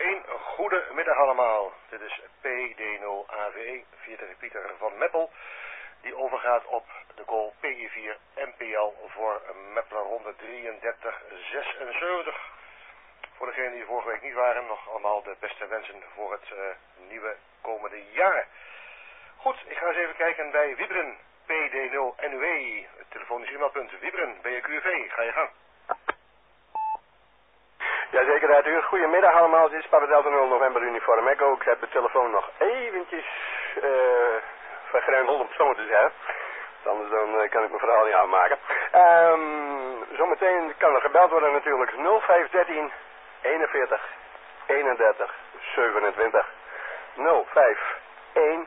Een goede middag allemaal. Dit is PD0AVE, 40 Pieter van Meppel, die overgaat op de call PI4 MPL voor Meppler ronde 3376. Voor degenen die vorige week niet waren, nog allemaal de beste wensen voor het nieuwe komende jaar. Goed, ik ga eens even kijken bij Wiebren, PD0NUE, het telefonisch e-mailpunt. Wiebren, BQV, ga je gang. Jazeker, uiteraard. Goedemiddag allemaal. Dit is Papa Delta 0 November Uniform Echo. Ik heb de telefoon nog eventjes vergrendeld om het zo te zeggen. Anders dan kan ik mijn verhaal niet afmaken. Zometeen kan er gebeld worden natuurlijk 0513 41 31 27 0513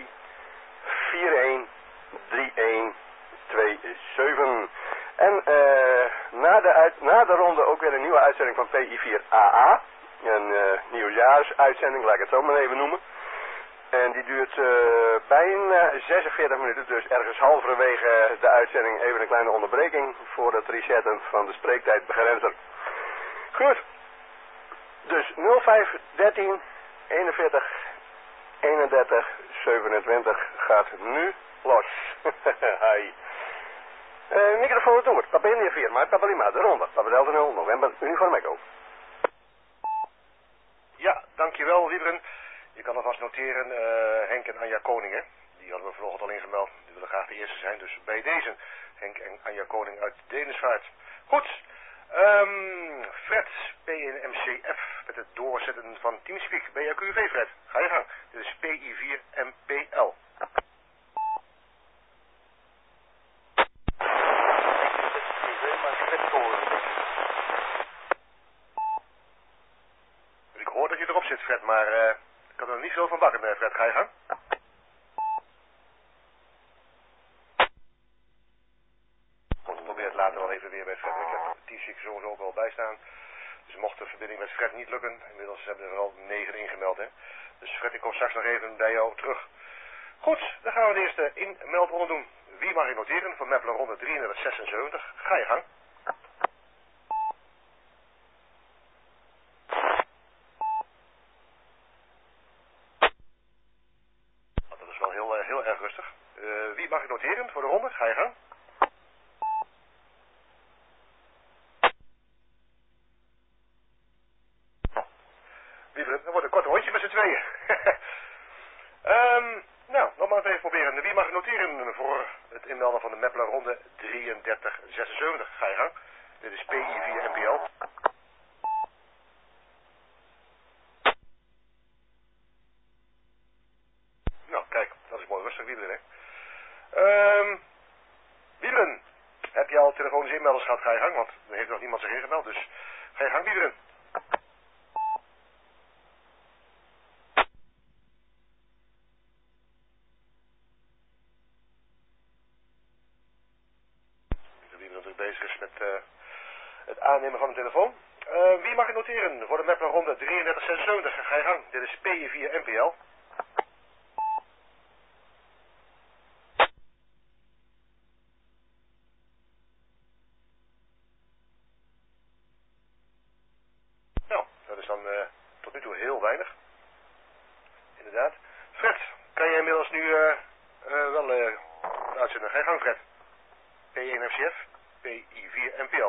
41 31 27. En na de ronde ook weer een nieuwe uitzending van PI4AA. Een nieuwjaarsuitzending, laat ik het zo maar even noemen. En die duurt bijna 46 minuten, dus ergens halverwege de uitzending even een kleine onderbreking voor het resetten van de spreektijdbegrenzer. Goed, dus 0513 41 31 27 gaat nu los. Hi. Microfoon door, Papa India 4, maar Papa Lima, de ronde, Papa Delta 0, November, Uniform Echo. Ja, dankjewel Wiebren. Je kan alvast noteren, Henk en Anja Koningen, die hadden we vanochtend al ingemeld. Die willen graag de eerste zijn, dus bij deze. Henk en Anja Koning uit Denesvaart. Goed, Fred, PNMCF, met het doorzetten van Teamspeak. BQV Fred, ga je gang. Dit is PI4 MPL. Ik hoor dat je erop zit, Fred, maar ik kan er niet veel van bakken, Fred. Ga je gang. Ik probeer het later wel even weer bij Fred. Ik heb Teamspeak sowieso ook al bijstaan. Dus mocht de verbinding met Fred niet lukken, inmiddels hebben er al 9 ingemeld, hè. Dus Fred, ik kom straks nog even bij jou terug. Goed, dan gaan we de eerste inmeldronde doen. Wie mag ik noteren voor Meppler ronde 3376? Ga je gang. Dat is wel heel erg rustig. Wie mag ik noteren voor de ronde? Ga je gang. Wiebren, dat wordt een kort rondje met z'n tweeën. Nou, nog maar even proberen. Wie mag ik noteren voor het inmelden van de Meppler ronde 3376? Ga je gang. Dit is PI4 MPL. Nou, kijk, dat is mooi rustig, Wiebren, hè. Wiebren, heb je al telefonische inmelders gehad? Ga je gang, want er heeft nog niemand zich ingemeld, dus ga je gang, Wiebren. Wiebren natuurlijk bezig is met het aannemen van de telefoon. Wie mag ik noteren voor de Meppler ronde 3376? Ga je gang, dit is PI4 MPL. Nou, dat is dan tot nu toe heel weinig. Inderdaad. Fred, kan je inmiddels nu wel uitzenden? Ga je gang, Fred. P1FCF, PI4 MPL.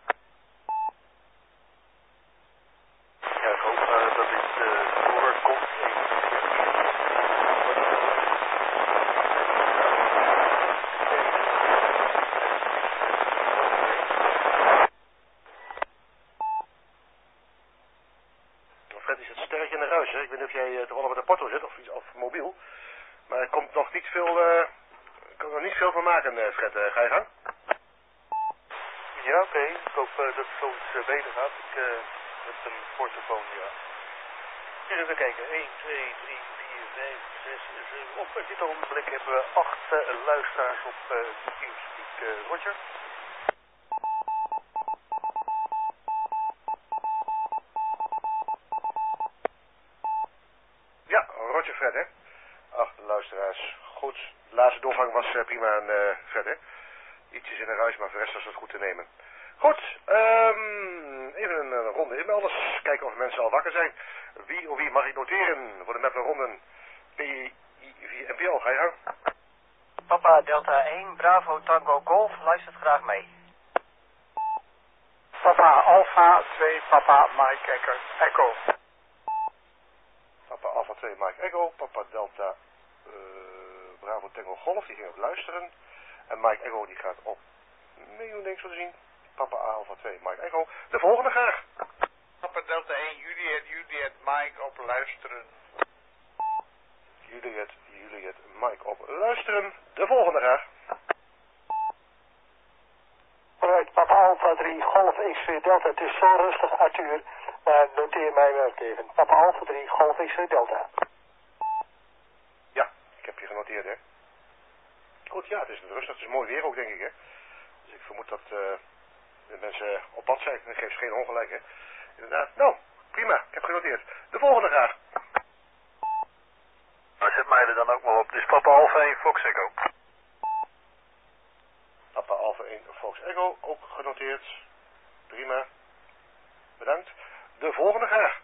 Ja, ik hoop dat dit doorkomt. Fred, is het sterretje in de ruis, hè? Ik weet niet of jij toevallig met de porto zit of mobiel. Maar er komt nog niet veel, ik kan er niet veel van maken, Fred. Ga je gang? Ja, oké. Ik hoop dat het zo iets beter gaat. Ik heb een portofoon, ja. Even kijken. 1, 2, 3, 4, 5, 6, 7. Op dit ogenblik hebben we 8 luisteraars op Teamspeak. Roger. Ja, Roger, Fred, hè? 8 luisteraars. Goed. De laatste doorgang was prima aan Fred, hè? Ietsjes in de ruis, maar voor de rest was het goed te nemen. Goed, Even een ronde inmelders. Kijken of mensen al wakker zijn. Wie mag ik noteren voor de Mepler-ronden PI4 NPL? Ga je gang. Papa Delta 1, Bravo Tango Golf, luistert graag mee. Papa Alpha 2, Papa Mike Echo. Papa Alpha 2 Mike Echo, Papa Delta Bravo Tango Golf, die ging op luisteren. En Mike Echo die gaat op niks zo te zien. Papa Alpha 2 Mike Echo. De volgende graag. Papa Delta 1, Juliet Mike op luisteren. Juliet Mike op luisteren. De volgende graag. Right, Papa Alpha 3 Golf X-ray Delta. Het is zo rustig, Arthur. Maar noteer mij wel even. Papa Alpha 3 Golf X-ray Delta. Ja, ik heb je genoteerd, hè. Goed, ja, het is rustig. Het is mooi weer ook, denk ik, hè. Dus ik vermoed dat de mensen op pad zijn. Dat geeft ze geen ongelijk, hè. Inderdaad. Nou, prima. Ik heb genoteerd. De volgende graag. Nou, zet mij er dan ook maar op. Dit is Papa Alpha 1 Fox Echo. Papa Alpha 1 Fox Echo, ook genoteerd. Prima. Bedankt. De volgende graag.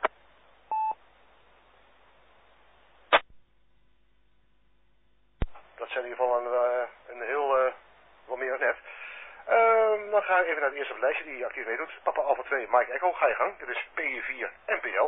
Dat zijn in ieder geval een heel wat meer dan net. Dan ga ik even naar het eerste lijstje die actief meedoet. Papa Alpha 2 Mike Echo, ga je gang. Dit is PE4 NPL.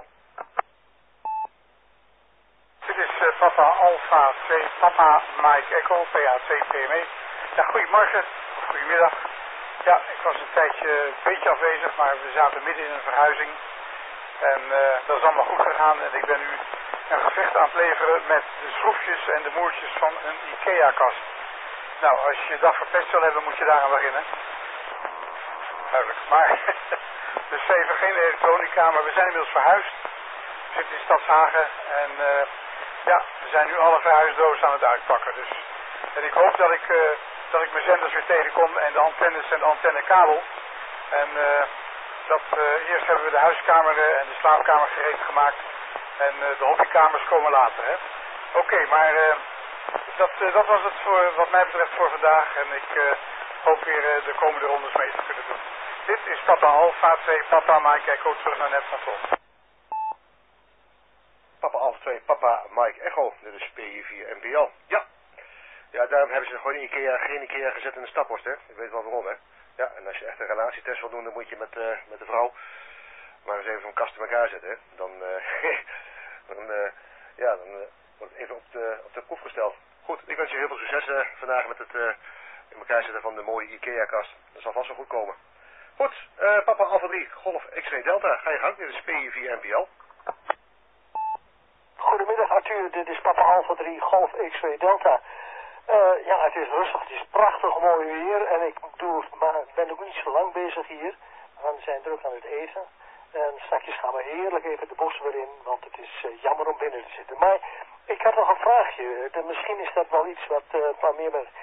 Dit is Papa Alpha 2, Papa Mike Echo, PA2 PME. Ja, goedemorgen, of goedemiddag. Ja, ik was een tijdje een beetje afwezig, maar we zaten midden in een verhuizing. En dat is allemaal goed gegaan en ik ben nu een gevecht aan het leveren met de schroefjes en de moertjes van een IKEA-kast. Nou, als je je dag verpest wil hebben, moet je daaraan beginnen. Duidelijk. Maar, dus even geen elektronica, maar we zijn inmiddels verhuisd. We zitten in Stadshagen en ja, we zijn nu alle verhuisdozen aan het uitpakken. Dus, en ik hoop dat ik mijn zenders weer tegenkom en de antennes en de antennekabel. En eerst hebben we de huiskamer en de slaapkamer gereed gemaakt. En de hobbykamers komen later, hè. Oké, maar dat was het voor wat mij betreft voor vandaag. En ik hoop weer de komende rondes mee te kunnen doen. Dit is Papa Alpha 2, Papa Mike Echo, terug naar net van Tom. Papa Alpha 2, Papa Mike Echo. Dit is PE4 NPL. Ja. Ja, daarom hebben ze gewoon geen IKEA gezet in de staphorst, hè. Ik weet wel waarom, hè. Ja, en als je echt een relatietest wil doen, dan moet je met de vrouw maar eens even zo'n kast in elkaar zetten, hè. Dan wordt het even op de proef gesteld. Goed, ik wens je heel veel succes vandaag met het in elkaar zetten van de mooie IKEA-kast. Dat zal vast wel goed komen. Goed, Papa Alpha 3, Golf X-ray Delta, ga je gang. Dit is PE4 NPL. Goedemiddag Arthur, dit is Papa Alpha 3 Golf X-ray Delta. Ja, het is rustig, het is prachtig mooi weer en ik ben ook niet zo lang bezig hier. We zijn druk aan het eten. En straks gaan we heerlijk even de bossen weer in, want het is jammer om binnen te zitten. Maar ik had nog een vraagje. Misschien is dat wel iets wat meer met...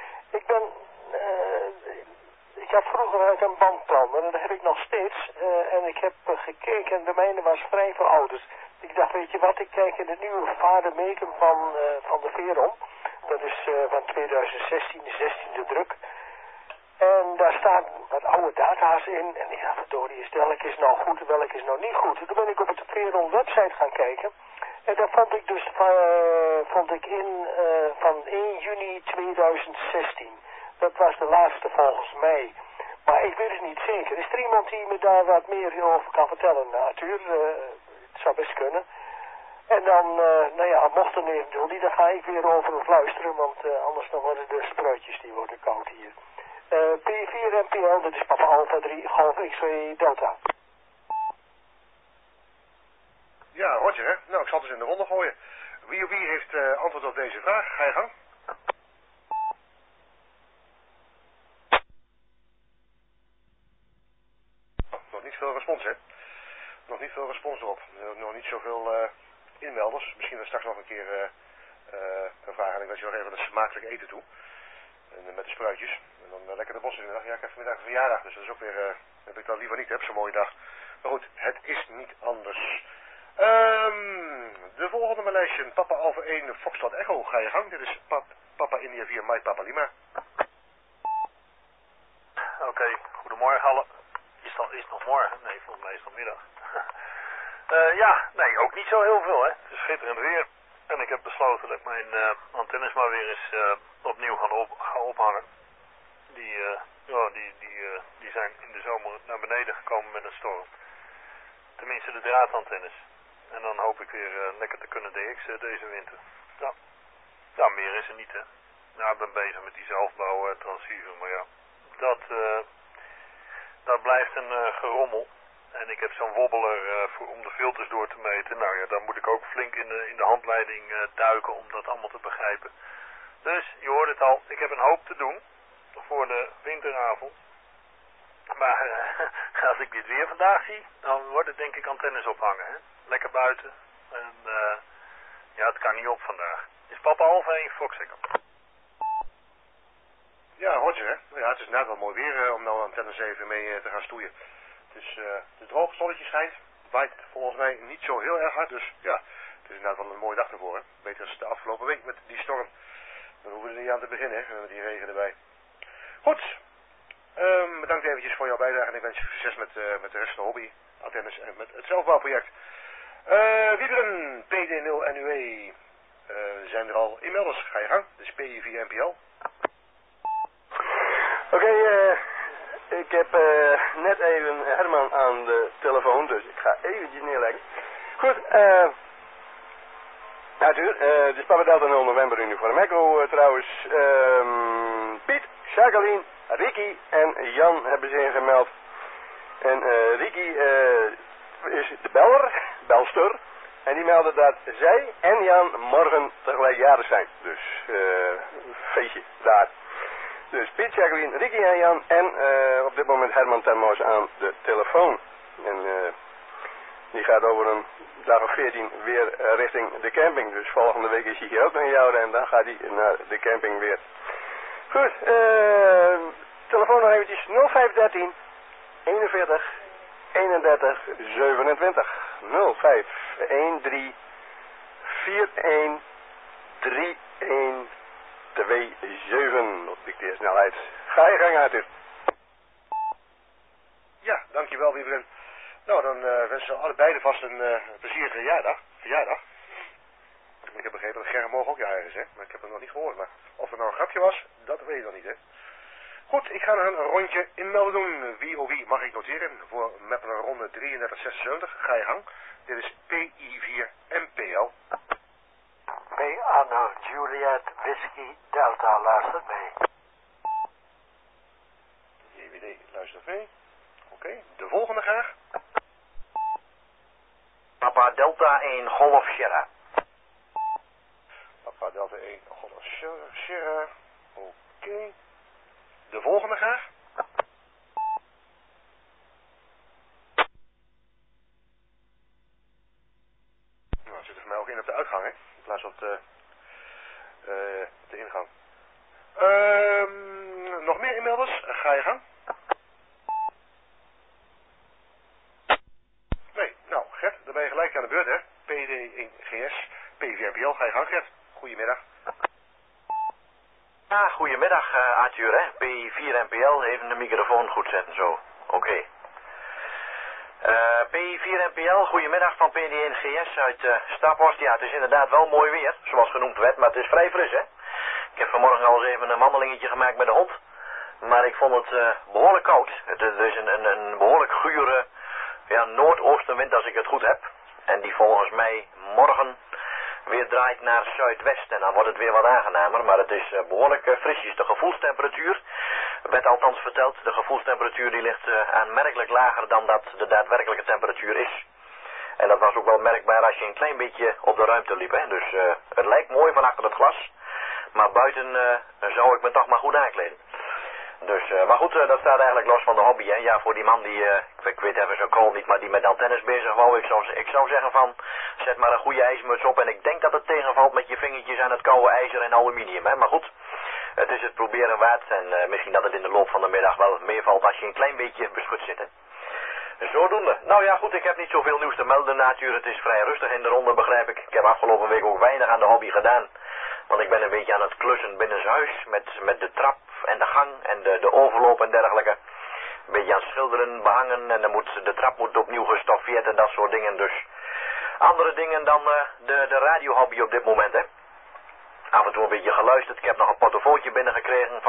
Ik had vroeger uit een bandplan, en dat heb ik nog steeds. En ik heb gekeken en de mijne was vrij verouderd. Ik dacht, weet je wat, ik kijk in de nieuwe Vader Meken van de Veron. Dat is van 2016, de 16e druk. En daar staan wat oude data's in. En ik dacht, verdorie, welke is nou goed en welke is nou niet goed. En toen ben ik op de Veron website gaan kijken. En daar vond ik dus van 1 juni 2016. Dat was de laatste volgens mij. Maar ik weet het niet zeker. Is er iemand die me daar wat meer over kan vertellen, Arthur? Het zou best kunnen. En dan, mocht er eventueel niet, dan ga ik weer over of luisteren, want anders dan worden de spruitjes die worden koud hier. P4 NPL, dat is Papa Alpha 3, Golf X-ray Delta. Ja, Roger, hè? Nou, ik zal het dus in de ronde gooien. Wie heeft antwoord op deze vraag? Ga je gang. Nog niet veel respons, hè? Nog niet veel respons erop. Nog niet zoveel inmelders. Misschien dan straks nog een keer een vraag. En ik wens je nog even een smakelijk eten toe. En, met de spruitjes. En dan lekker de bossen in de dag. Ja, ik heb vanmiddag een verjaardag. Dus dat is ook weer... heb ik dan liever niet, heb zo'n mooie dag. Maar goed, het is niet anders. De volgende mijn lijstje. Papa Alpha 1 Foxtrot Echo. Ga je gang. Dit is Papa India 4 Mike Papa Lima. Oké, goedemorgen allen. Is is het nog morgen? Nee, volgens mij is het nog middag. Nee, ook niet zo heel veel, hè. Het is schitterend weer. En ik heb besloten dat ik mijn antennes maar weer eens opnieuw ga ophangen. Die zijn in de zomer naar beneden gekomen met een storm. Tenminste de draadantennes. En dan hoop ik weer lekker te kunnen DX'en deze winter. Ja, meer is er niet, hè. Nou, ik ben bezig met die zelfbouw transceiver, maar ja, dat blijft een gerommel. En ik heb zo'n wobbeler om de filters door te meten. Nou ja, daar moet ik ook flink in de handleiding duiken om dat allemaal te begrijpen. Dus, je hoort het al, ik heb een hoop te doen voor de winteravond. Maar als ik dit weer vandaag zie, dan wordt het denk ik antennes ophangen, hè. Lekker buiten. En het kan niet op vandaag. Is papa half 1, Fox Echo. Ja, Roger, hè. Nou ja, het is net wel mooi weer om nou antennes even mee te gaan stoeien. Het is droog, zonnetje schijnt. Waait volgens mij niet zo heel erg hard, dus ja, het is inderdaad wel een mooie dag ervoor, hè. Beter als de afgelopen week met die storm. Dan hoeven we er niet aan te beginnen, hè, met die regen erbij. Goed, bedankt eventjes voor jouw bijdrage en ik wens je succes met de rest van de hobby, antennes en met het zelfbouwproject. Wieberen, PD0 en UE, zijn er al inmiddels, ga je gang, dus PI via NPL. Oké, ik heb net even Herman aan de telefoon, dus ik ga eventjes neerleggen. Goed, Arthur, het is Papa Delta 0 November Uniform Echo trouwens. Piet, Jacqueline, Ricky en Jan hebben zich ingemeld. En Ricky is de belster. En die melden dat zij en Jan morgen tegelijk jarig zijn. Dus feestje daar. Dus Piet, Jacqueline, Ricky en Jan en op dit moment Herman Termoos aan de telefoon. En die gaat over een dag of 14 weer richting de camping. Dus volgende week is hij hier ook nog in jou en dan gaat hij naar de camping weer. Goed, telefoon nog eventjes 0513 41 31 27 0513 41 31 27 op dicteersnelheid. Ga je gang uit. Ja, dankjewel Wieberen. Nou, dan wensen we allebei vast een plezierige verjaardag. Ik heb begrepen dat Gerrit morgen ook jarig is, hè? Maar ik heb het nog niet gehoord. Maar of het nou een grapje was, dat weet ik nog niet, hè? Goed, ik ga nog een rondje inmelden doen. Wie mag ik noteren? Voor Meppler ronde 3376. Ga je gang. Dit is PI4 MPL. P. Anno Juliet Whisky Delta luistert mee. JWD luistert mee. Oké, de volgende graag. Papa Delta 1 Golf Sierra. Papa Delta 1 Golf Sierra. Oké. De volgende graag. Nou, dat zit er voor mij ook in op de uitgang, hè? In plaats van op de ingang. Nog meer inmelders? Ga je gang. Nee, nou Gert, dan ben je gelijk aan de beurt, hè? PD1GS, PVRPL, ga je gang Gert. Goedemiddag. Ja, goedemiddag Arthur, hè. P4 NPL, even de microfoon goed zetten zo. Oké. P4 NPL, goedemiddag van PD1GS uit Staphorst. Ja, het is inderdaad wel mooi weer, zoals genoemd werd, maar het is vrij fris, hè. Ik heb vanmorgen al eens even een wandelingetje gemaakt met de hond, maar ik vond het behoorlijk koud. Het is een behoorlijk gure noordoostenwind als ik het goed heb. En die volgens mij morgen weer draait naar zuidwest en dan wordt het weer wat aangenamer, maar het is behoorlijk frisjes. De gevoelstemperatuur, werd althans verteld, de gevoelstemperatuur die ligt aanmerkelijk lager dan dat de daadwerkelijke temperatuur is. En dat was ook wel merkbaar als je een klein beetje op de ruimte liep, hè. Dus het lijkt mooi van achter het glas, maar buiten zou ik me toch maar goed aankleden. Dus, maar goed, dat staat eigenlijk los van de hobby, hè. Ja, voor die man die, ik weet even zijn call niet, maar die met antennes bezig wou, ik zou zeggen van, zet maar een goede ijsmuts op en ik denk dat het tegenvalt met je vingertjes aan het koude ijzer en aluminium, hè. Maar goed, het is het proberen waard en misschien dat het in de loop van de middag wel meevalt als je een klein beetje beschut zit, hè. Zodoende. Nou ja, goed, ik heb niet zoveel nieuws te melden natuurlijk. Het is vrij rustig in de ronde, begrijp ik. Ik heb afgelopen week ook weinig aan de hobby gedaan. Want ik ben een beetje aan het klussen binnenshuis met de trap en de gang en de overloop en dergelijke. een beetje aan het schilderen, behangen en de trap moet opnieuw gestoffeerd en dat soort dingen. Dus andere dingen dan de radiohobby op dit moment, hè. Af en toe een beetje geluisterd. Ik heb nog een portofoontje binnengekregen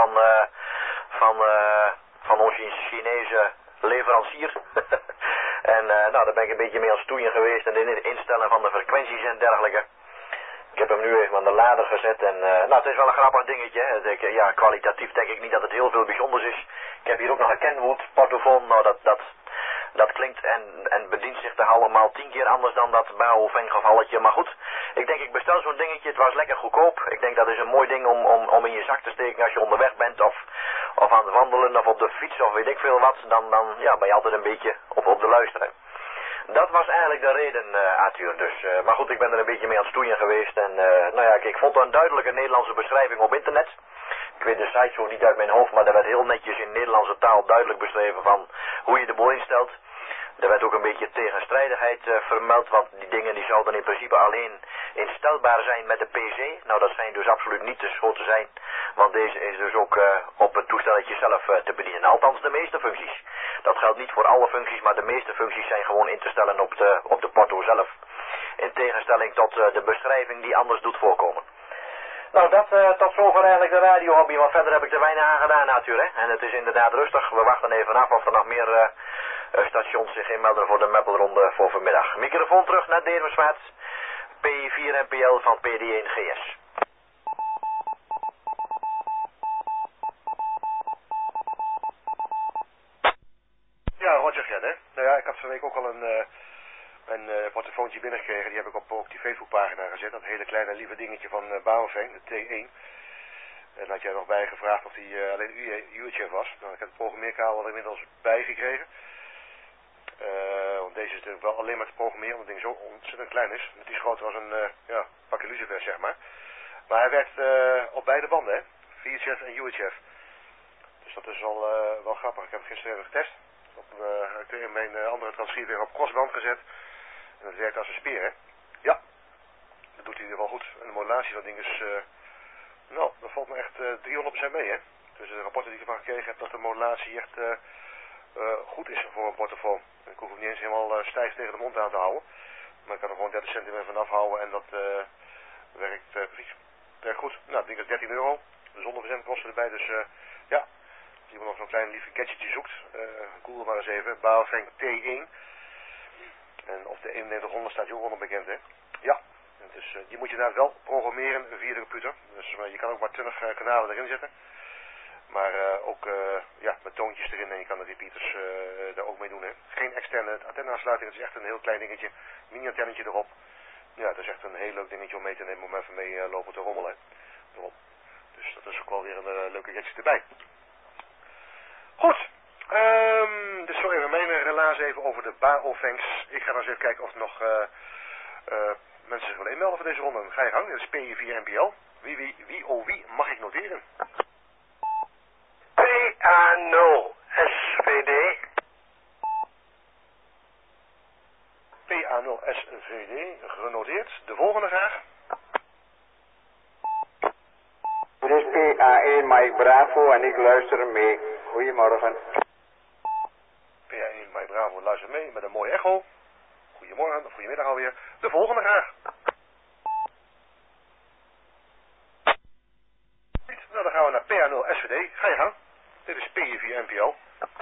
van onze Chinese leverancier. En nou, daar ben ik een beetje mee aan het stoeien geweest en in het instellen van de frequenties en dergelijke. Ik heb hem nu even aan de lader gezet en nou, het is wel een grappig dingetje. Hè. Ja, kwalitatief denk ik niet dat het heel veel bijzonders is. Ik heb hier ook nog een Kenwood portofoon. Nou, dat klinkt en bedient zich toch allemaal 10 keer anders dan dat Baofeng gevalletje. Maar goed, ik denk ik bestel zo'n dingetje. Het was lekker goedkoop. Ik denk dat is een mooi ding om in je zak te steken als je onderweg bent of aan het wandelen of op de fiets of weet ik veel wat. Dan ja, ben je altijd een beetje op de luisteren. Dat was eigenlijk de reden, Arthur. Dus, maar goed, ik ben er een beetje mee aan het stoeien geweest. En nou ja, ik vond een duidelijke Nederlandse beschrijving op internet. Ik weet de site zo niet uit mijn hoofd, maar er werd heel netjes in Nederlandse taal duidelijk beschreven van hoe je de boel instelt. Er werd ook een beetje tegenstrijdigheid vermeld, want die dingen die zouden in principe alleen instelbaar zijn met de PC. Nou, dat schijnt dus absoluut niet zo te zijn, want deze is dus ook op het toestelletje zelf te bedienen. Althans, de meeste functies. Dat geldt niet voor alle functies, maar de meeste functies zijn gewoon in te stellen op de porto zelf. In tegenstelling tot de beschrijving die anders doet voorkomen. Nou, dat tot zover eigenlijk de radiohobby, want verder heb ik er weinig aan gedaan natuurlijk. En het is inderdaad rustig. We wachten even af of er nog meer stations zich inmelden voor de Meppelronde voor vanmiddag. Microfoon terug naar Deermeswaard, P4 NPL van PD1 GS. Ja, Roger Gen, hè. Nou ja, ik had van week ook al een portofoontje binnengekregen. Die heb ik op die Facebookpagina gezet. Dat hele kleine lieve dingetje van Baofeng, de T1. En had jij nog bij gevraagd of die alleen UHF was. Nou, ik heb het programmeerkabel er inmiddels bij gekregen. Want deze is natuurlijk wel alleen maar te programmeren, omdat het ding zo ontzettend klein is. Het is groter als een pakje lucifer, zeg maar. Maar hij werkt op beide banden, hè. VHF en UHF. Dus dat is wel grappig. Ik heb het gisteren even getest. Ik heb mijn andere transceiver op crossband gezet. En dat werkt als een speer, hè. Ja, dat doet hij in ieder geval goed. En de modulatie van dat ding is, nou, dat valt me echt 300% mee, hè. Dus de rapporten die ik ervan gekregen heb, dat de modulatie echt goed is voor een portofoon. Ik hoef hem niet eens helemaal stijf tegen de mond aan te houden. Maar ik kan er gewoon 30 centimeter van afhouden en dat werkt precies. Werkt goed. Nou, het ding is €13. Zonder verzendkosten erbij, dus ja. Als iemand nog zo'n klein lief gadgetje zoekt, google maar eens even. Baofeng T1. En op de 3100 staat die ook onbekend, hè. Ja. Dus die moet je daar wel programmeren via de computer. Dus je kan ook maar 20 kanalen erin zetten. Maar ook ja, met toontjes erin en je kan de repeaters daar ook mee doen, hè. Geen externe antenne-aansluiting, het is echt een heel klein dingetje. Mini-antennetje erop. Ja, dat is echt een heel leuk dingetje om mee te nemen, om even mee lopen te rommelen. Erop. Dus dat is ook wel weer een leuke gadget erbij. Goed. Dus zo even mijn relaas even over de Baofengs. Ik ga dan eens even kijken of er nog mensen zich willen inmelden voor deze ronde. Dan ga je gang. Dat is P4 NPL. Wie mag ik noteren? PA0 SVD. PA0 SVD, genoteerd. De volgende graag. Dit is PA1 Mike Bravo en ik luister mee. Goedemorgen. PA1 Mike Bravo luistert mee met een mooie echo. Goedemorgen of goedemiddag alweer. De volgende graag. Nou, dan gaan we naar PA0 SVD. Ga je gang. Dit is P4 NPO.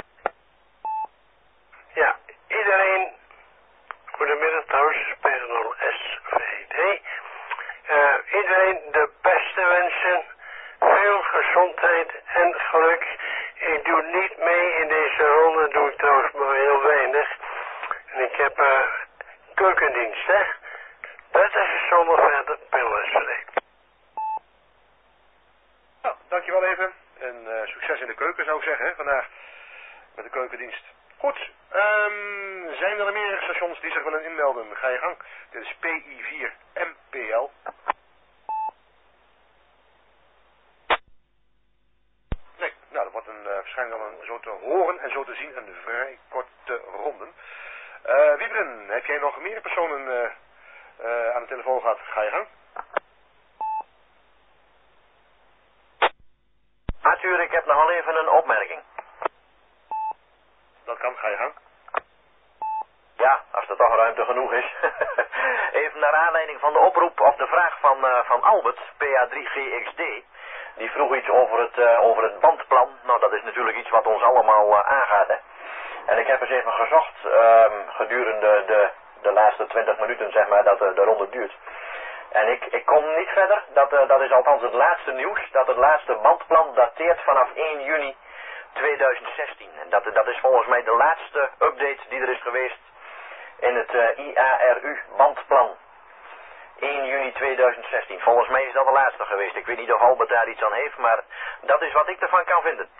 Ja, iedereen, goedemiddag trouwens, PA0 SVD. Iedereen de beste wensen, veel gezondheid en geluk. Ik doe niet mee in deze ronde, doe ik trouwens maar heel weinig. En ik heb keukendienst, hè. Dat is zonder verder PA0 Nou, dankjewel even. En succes in de keuken zou ik zeggen, hè, vandaag. Met de keukendienst. Goed, zijn er meer stations die zich willen inmelden? Ga je gang. Dit is PI4 MPL. Nee, nou dat wordt waarschijnlijk al zo te horen en zo te zien een vrij korte ronde. Wiebren, heb jij nog meer personen aan de telefoon gehad? Ga je gang. Arthur, ik heb nog wel even een opmerking. dat kan. Ga je gang. Ja, als er toch ruimte genoeg is. Even naar aanleiding van de oproep of de vraag van Albert, PA3GXD. Die vroeg iets over het bandplan. Nou, dat is natuurlijk iets wat ons allemaal aangaat, hè. En ik heb eens even gezocht gedurende de laatste 20 minuten, zeg maar, dat de ronde duurt. En ik kom niet verder. Dat is althans het laatste nieuws. Dat het laatste bandplan dateert vanaf 1 juni 2016. En dat is volgens mij de laatste update die er is geweest in het IARU-bandplan. 1 juni 2016. Volgens mij is dat de laatste geweest. Ik weet niet of Albert daar iets aan heeft, maar dat is wat ik ervan kan vinden.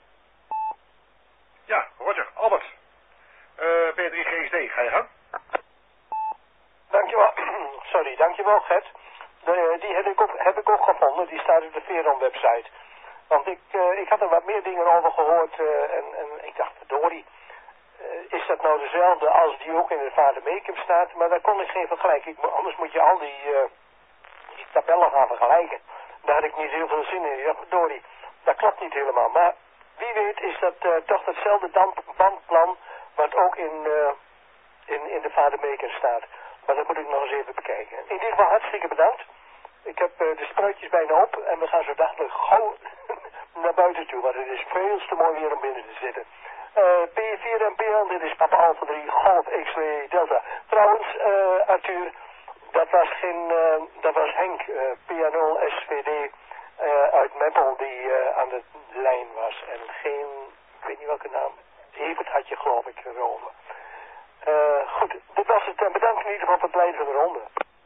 Ja, Roger. Albert. P3GXD, ga je gang. Dankjewel. Sorry, dankjewel Gert. Die heb ik ook gevonden. Die staat op de Veron website. Want ik had er wat meer dingen over gehoord en ik dacht, verdorie. Is dat nou dezelfde als die ook in het Vader Meekum staat? Maar daar kon ik geen vergelijking. Anders moet je al die tabellen gaan vergelijken. Daar had ik niet heel veel zin in. Ja, verdorie, dat klopt niet helemaal. Maar wie weet is dat toch hetzelfde bandplan wat ook in de Vader Meekum staat. Maar dat moet ik nog eens even bekijken. In ieder geval hartstikke bedankt. Ik heb de spruitjes bijna op en we gaan zo dadelijk gauw naar buiten toe. Want het is veel te mooi weer om binnen te zitten. P4 en PL, dit is Papa Alpha 3, Golf X-Ray Delta. Trouwens, Arthur, dat was Henk, PA0 SVD uit Meppel die aan de lijn was. En geen, ik weet niet welke naam, Evert had je geloof ik erover. Goed, dit was het. Bedankt in ieder geval voor het leiden van de ronde.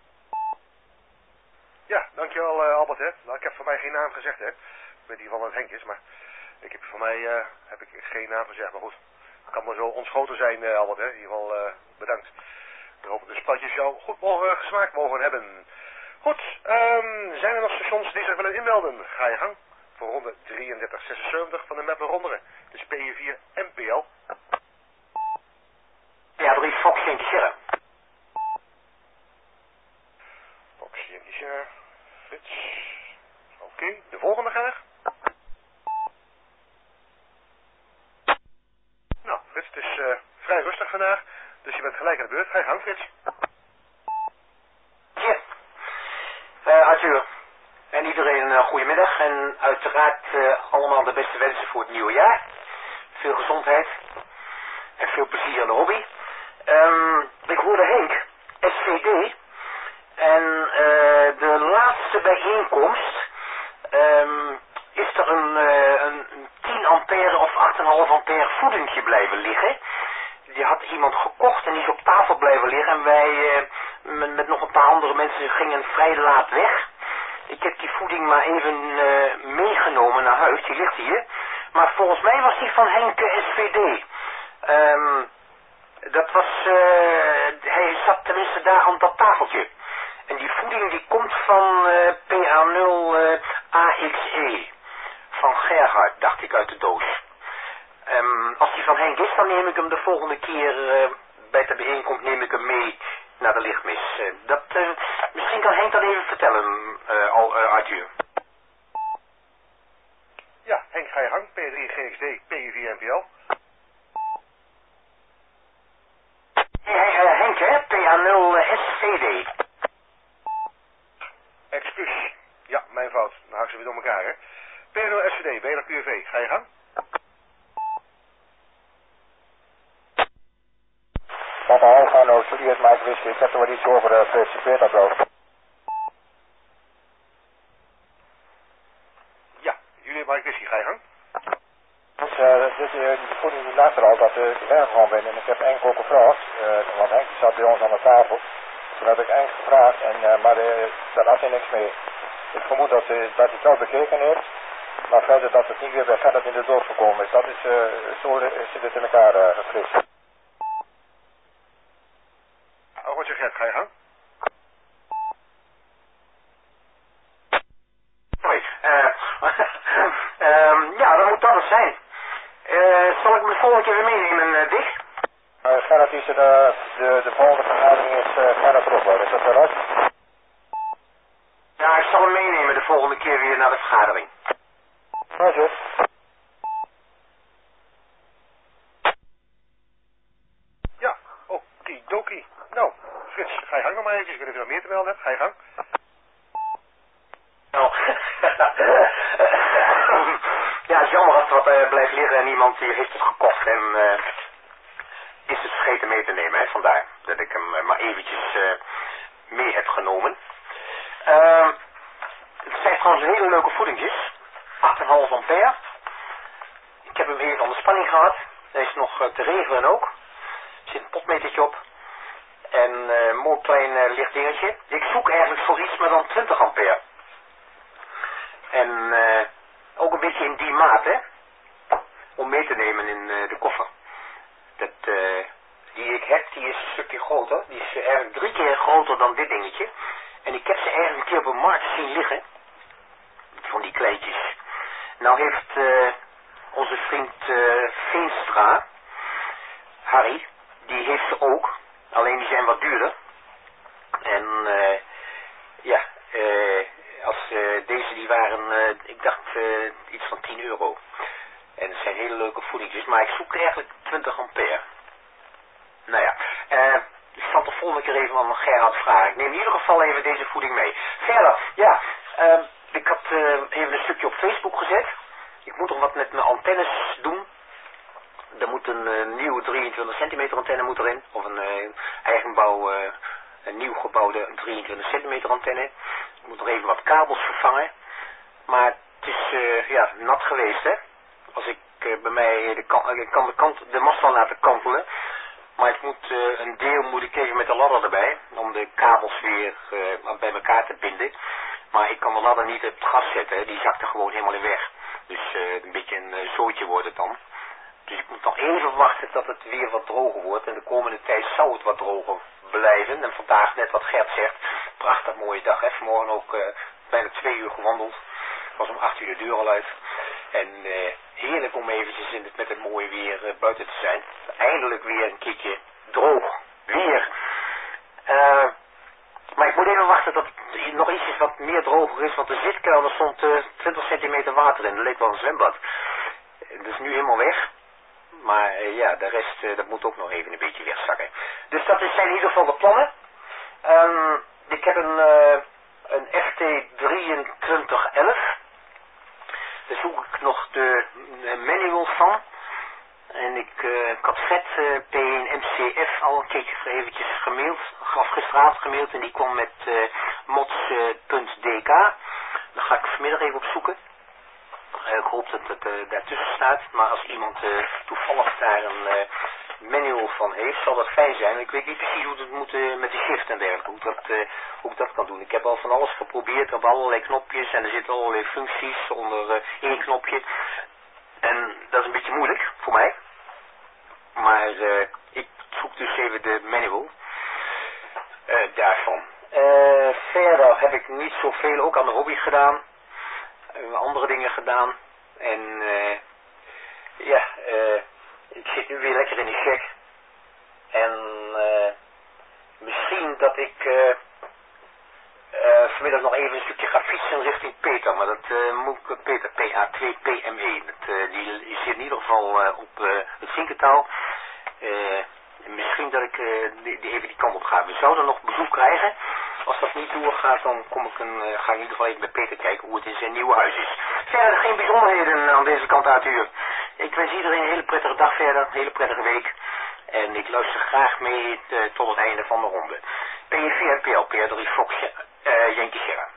Ja, dankjewel Albert, hè. Nou, ik heb voor mij geen naam gezegd, hè. Ik weet niet van wat Henk is, maar voor mij heb ik geen naam gezegd. Maar goed, het kan maar zo ontschoten zijn, Albert, hè. In ieder geval bedankt. Ik hoop dat de spatjes jou goed gesmaakt mogen hebben. Goed, zijn er nog stations die zich willen inmelden? Ga je gang voor ronde 3376 van de Meppler Ronderen. Dus PE4 MPL. Ja, 3 Fox Yankee Sierra. Fox Yankee Sierra. Frits. Oké, de volgende graag. Nou, Frits, het is vrij rustig vandaag. Dus je bent gelijk aan de beurt. Ga je gang, Frits. Ja. Arthur. En iedereen een goedemiddag. En uiteraard allemaal de beste wensen voor het nieuwe jaar. Veel gezondheid. En veel plezier in de hobby. Ik hoorde Henk, SVD. En de laatste bijeenkomst is er een 10 ampère of 8,5 ampère voedingje blijven liggen. Die had iemand gekocht en die is op tafel blijven liggen. En wij met nog een paar andere mensen gingen vrij laat weg. Ik heb die voeding maar even meegenomen naar huis. Die ligt hier. Maar volgens mij was die van Henk SVD. Dat was, hij zat tenminste daar aan dat tafeltje. En die voeding die komt van PA0 AXE. Van Gerhard, dacht ik, uit de doos. Als die van Henk is, dan neem ik hem de volgende keer bij de bijeenkomst neem ik hem mee naar de lichtmis. Misschien kan Henk dat even vertellen, Arthur. Ja, Henk, ga je gang. P3GXD, PE4 MPL. Henk, hè? PA0 SVD. Excuus. Ja, mijn fout. Dan hou ik ze weer door elkaar, hè. P0 SVD, Welig QV. Ga je gang? Papa Alpha, no, Juliet Mike Whiskey. Ik heb er wel iets over geprecipeerd, dat wel. Ja, Juliet Mike Whiskey. Ga je gang? Dus de voeding die lag er al, dat ik erg gewoon ben. En ik heb Henk ook gevraagd, want Henk zat bij ons aan de tafel. Toen heb ik Henk gevraagd, maar daar had hij niks mee. Ik vermoed dat hij het wel bekeken heeft, maar verder dat het niet weer verder in de doos gekomen is. Dat is, zo zit het in elkaar gefrist. Roger Gert, ga je gang? Sorry, ja, dat moet anders zijn. Zal ik me de volgende keer weer meenemen, Dick? Gerrit is de volgende vergadering is Gerrit Rogler, is dat wel right? Ja, ik zal hem meenemen de volgende keer weer naar de vergadering. Roger. gang nog maar eventjes. Ik weet niet of je nog meer te melden hebt. Ga je gang. Nou, ja, het is jammer als er wat blijft liggen en iemand die heeft het gekocht en is het vergeten mee te nemen. Hè? Vandaar dat ik hem maar eventjes mee heb genomen. Het zijn trouwens hele leuke voedingjes. 8,5 ampère. Ik heb hem even aan de spanning gehad. Hij is nog te regelen ook. Er zit een potmetertje op. En een mooi klein licht dingetje. Ik zoek eigenlijk voor iets meer dan 20 ampère. En ook een beetje in die maat, hè. Om mee te nemen in de koffer. Die ik heb, die is een stukje groter. Die is eigenlijk 3 keer groter dan dit dingetje. En ik heb ze eigenlijk een keer op een markt zien liggen. Van die kleintjes. Nou heeft onze vriend Veenstra, Harry, die heeft ze ook. Alleen die zijn wat duurder. En ja, als deze die waren, ik dacht iets van 10 euro. En het zijn hele leuke voedingjes, maar ik zoek eigenlijk 20 ampère. Nou ja, ik zal de volgende keer even aan Gerhard vragen. Ik neem in ieder geval even deze voeding mee. Verder, ja, ik had even een stukje op Facebook gezet. Ik moet nog wat met mijn antennes doen. Er moet een nieuwe 23 centimeter antenne moet erin. Of een eigenbouw, een nieuw gebouwde 23 centimeter antenne. Ik moet nog even wat kabels vervangen. Maar het is ja, nat geweest, hè. Als ik bij mij de mast wel laten kantelen. Maar ik moet, een deel moet ik even met de ladder erbij. Om de kabels weer bij elkaar te binden. Maar ik kan de ladder niet op het gas zetten. Die zakt er gewoon helemaal in weg. Dus een beetje een zootje wordt het dan. Dus ik moet nog even wachten dat het weer wat droger wordt. En de komende tijd zou het wat droger blijven. En vandaag, net wat Gert zegt, prachtig mooie dag. Hè. Vanmorgen ook bijna 2 uur gewandeld. Was om 8 uur de deur al uit. En heerlijk om eventjes met het mooie weer buiten te zijn. Eindelijk weer een keertje droog weer. Maar ik moet even wachten dat het nog ietsjes wat meer droger is. Want de zitkelder stond 20 centimeter water in. Dat leek wel een zwembad. Dat is nu helemaal weg. Maar ja, de rest dat moet ook nog even een beetje wegzakken. Dus dat zijn in ieder geval de plannen. Ik heb een FT2311. Daar zoek ik nog de manual van. En ik had vet P1 MCF al een keertje eventjes gemaild, afgestraald gemaild. En die kwam met mods.dk. Daar ga ik vanmiddag even op zoeken. Ik hoop dat het daartussen staat. Maar als iemand toevallig daar een manual van heeft, zal dat fijn zijn. Ik weet niet precies hoe het moet met de shift en dergelijke. Hoe ik dat kan doen. Ik heb al van alles geprobeerd op allerlei knopjes. En er zitten allerlei functies onder één knopje. En dat is een beetje moeilijk voor mij. Maar ik zoek dus even de manual daarvan. Verder heb ik niet zoveel ook aan de hobby gedaan. Andere dingen gedaan. En ja, ik zit nu weer lekker in de check. En misschien dat ik vanmiddag nog even een stukje ga fietsen richting Peter. Maar dat moet ik Peter, PA2PME. Die zit in ieder geval op het Zinkentaal. Misschien dat ik even die kant op ga. We zouden nog bezoek krijgen. Als dat niet doorgaat, dan ga ik in ieder geval even bij Peter kijken hoe het in zijn nieuwe huis is. Verder geen bijzonderheden aan deze kant uit uur. Ik wens iedereen een hele prettige dag verder, een hele prettige week. En ik luister graag mee tot het einde van de ronde. P4 NPL, PR3 Fox, Yankee Sierra.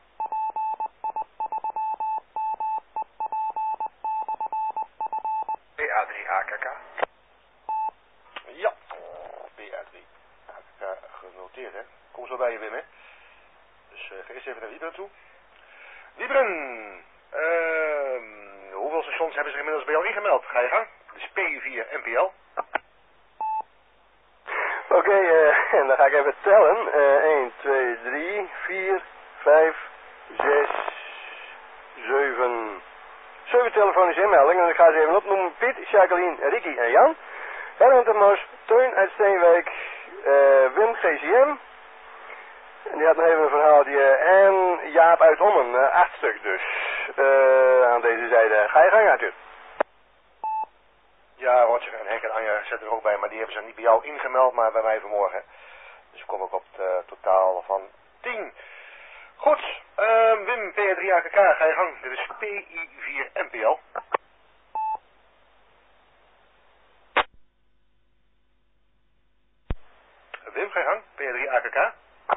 PA3 AKK. Ja, PA3 AKK genoteerd, hè. Kom zo bij je, Wim, hè. Dus ga eerst even naar Wiebren toe. Wiebren, hoeveel stations hebben zich inmiddels bij jou ingemeld? Ga je gang. Dus P4 NPL. Oké, en dan ga ik even tellen. 1, 2, 3, 4, 5, 6, 7. 7 telefonische inmeldingen. En ik ga ze even opnoemen. Piet, Jacqueline, Ricky en Jan. Herman Thomas, Teun uit Steenwijk, Wim GCM. En die had nog even een verhaaltje. En Jaap uit Hommen, 8 stuk dus. Aan deze zijde. Ga je gang, Arthur. Ja, Roger en Henk en Anja zetten er ook bij, maar die hebben zich niet bij jou ingemeld, maar bij mij vanmorgen. Dus kom ik op het totaal van 10. Goed, Wim, PR3AKK, ga je gang. Dit is PI4 MPL. Wim, ga je gang. PR3AKK.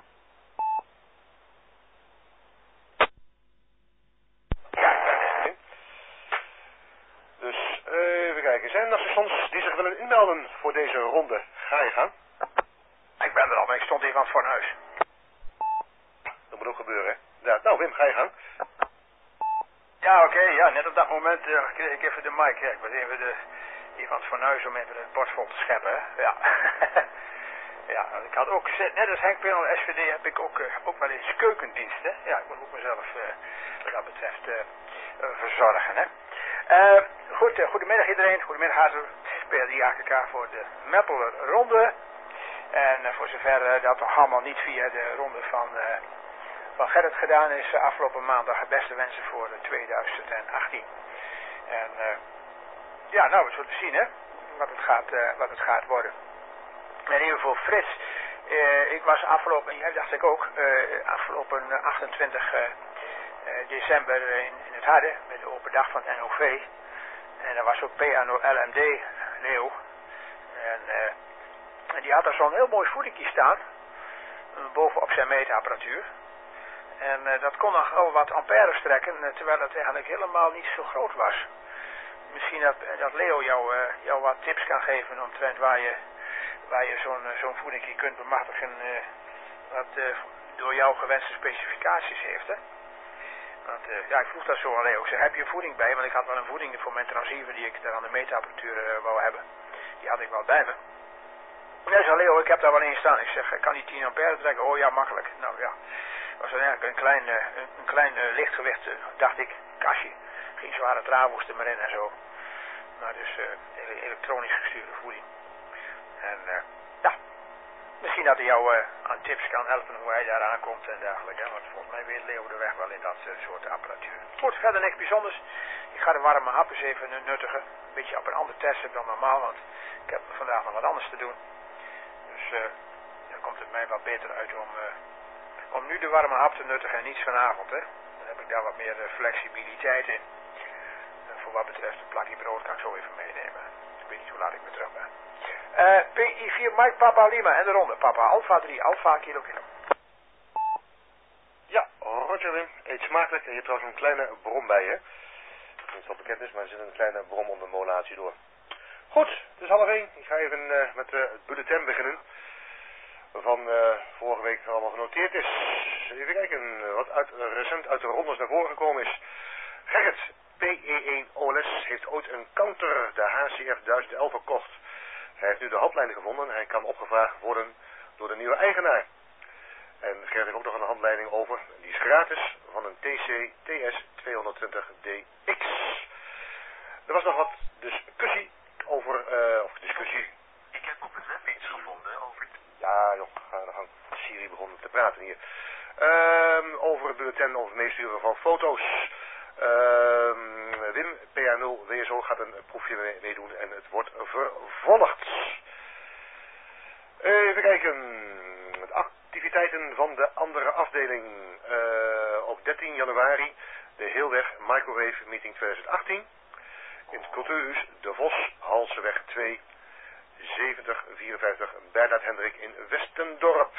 Dus even kijken. Zijn er stations die zich willen inmelden voor deze ronde? Ga je gang. Ik ben er al, maar ik stond even aan het fornuis. Dat moet ook gebeuren, hè? Ja, nou, Wim, ga je gang. Ja, oké, ja, net op dat moment kreeg ik even de mic. Ja, ik was even aan het fornuis om even het bord vol te scheppen, hè. Ja. Ja, ik had ook, net als Henk Peel en SVD heb ik ook wel eens keukendienst, hè. Ja, ik moet ook mezelf wat dat betreft verzorgen, hè. Goed, goedemiddag iedereen, goedemiddag hartelijk. PR3AKK voor de Meppeler ronde. En voor zover dat nog allemaal niet via de ronde van Gerrit gedaan is, afgelopen maandag het beste wensen voor 2018. En ja, nou, we zullen zien, hè, wat het gaat worden. En even voor Frits, ik was afgelopen, jij dacht ik ook, afgelopen 28 december in het Harde, met de open dag van het NOV. En daar was ook PA0LMD, Leo. En die had daar zo'n heel mooi voedingje staan, bovenop zijn meetapparatuur. En dat kon nog wel wat ampères trekken, terwijl het eigenlijk helemaal niet zo groot was. Misschien dat Leo jou wat tips kan geven omtrent waar je zo'n voedingje kunt bemachtigen, wat door jou gewenste specificaties heeft, hè. Want ja, ik vroeg dat zo aan Leo. Ik zeg, heb je voeding bij? Want ik had wel een voeding voor mijn transceiver die ik daar aan de meetapparatuur wou hebben. Die had ik wel bij me. Ja, zei Leo, ik heb daar wel in staan. Ik zeg, kan die 10 ampère trekken? Oh ja, makkelijk. Nou ja, was dan eigenlijk een klein lichtgewicht, dacht ik, kastje. Geen zware travoes er maar in en zo. Maar dus elektronisch gestuurde voeding. En ja, misschien dat hij jou aan tips kan helpen hoe hij daar aankomt en dergelijke. Want volgens mij weet Leo de weg wel in dat soort apparatuur. Goed, verder niks bijzonders. Ik ga de warme hap eens even nuttigen. Een beetje op een ander test dan normaal, want ik heb vandaag nog wat anders te doen. Dus dan komt het mij wat beter uit om nu de warme hap te nuttigen en niets vanavond, hè. Dan heb ik daar wat meer flexibiliteit in. Voor wat betreft een plakje brood kan ik zo even meenemen. Ik weet niet hoe laat ik me terug ben. PI4 Mike Papa Lima en de ronde. Papa Alpha 3 Alpha Kilo Kilo. Ja, Roger Wim. Eet smakelijk. En je hebt trouwens een kleine brom bij je. Ik weet niet of het bekend is, maar er zit een kleine brom om de molatie door. Goed, het is 12:30. Ik ga even met het bulletin beginnen. Van vorige week allemaal genoteerd is. Even kijken wat recent uit de rondes naar voren gekomen is. Gerrit, PE1 OLS heeft ooit een counter, de HCF 1011 verkocht. Hij heeft nu de handleiding gevonden en hij kan opgevraagd worden door de nieuwe eigenaar. En Gerrit heeft ook nog een handleiding over, die is gratis, van een TC TS 220DX. Er was nog wat discussie over, discussie. Ik heb op het web iets gevonden over... Ja joh, ga de gang. Siri begon te praten hier. Over het bulletin, over het meesturen van foto's. Wim, PA0 WSO gaat een proefje meedoen en het wordt vervolgd. Even kijken. De activiteiten van de andere afdeling. Op 13 januari de Heelweg Microwave Meeting 2018. In het cultuurhuis De Vos, Halseweg 2, 7054 Bernard Hendrik in Westendorp.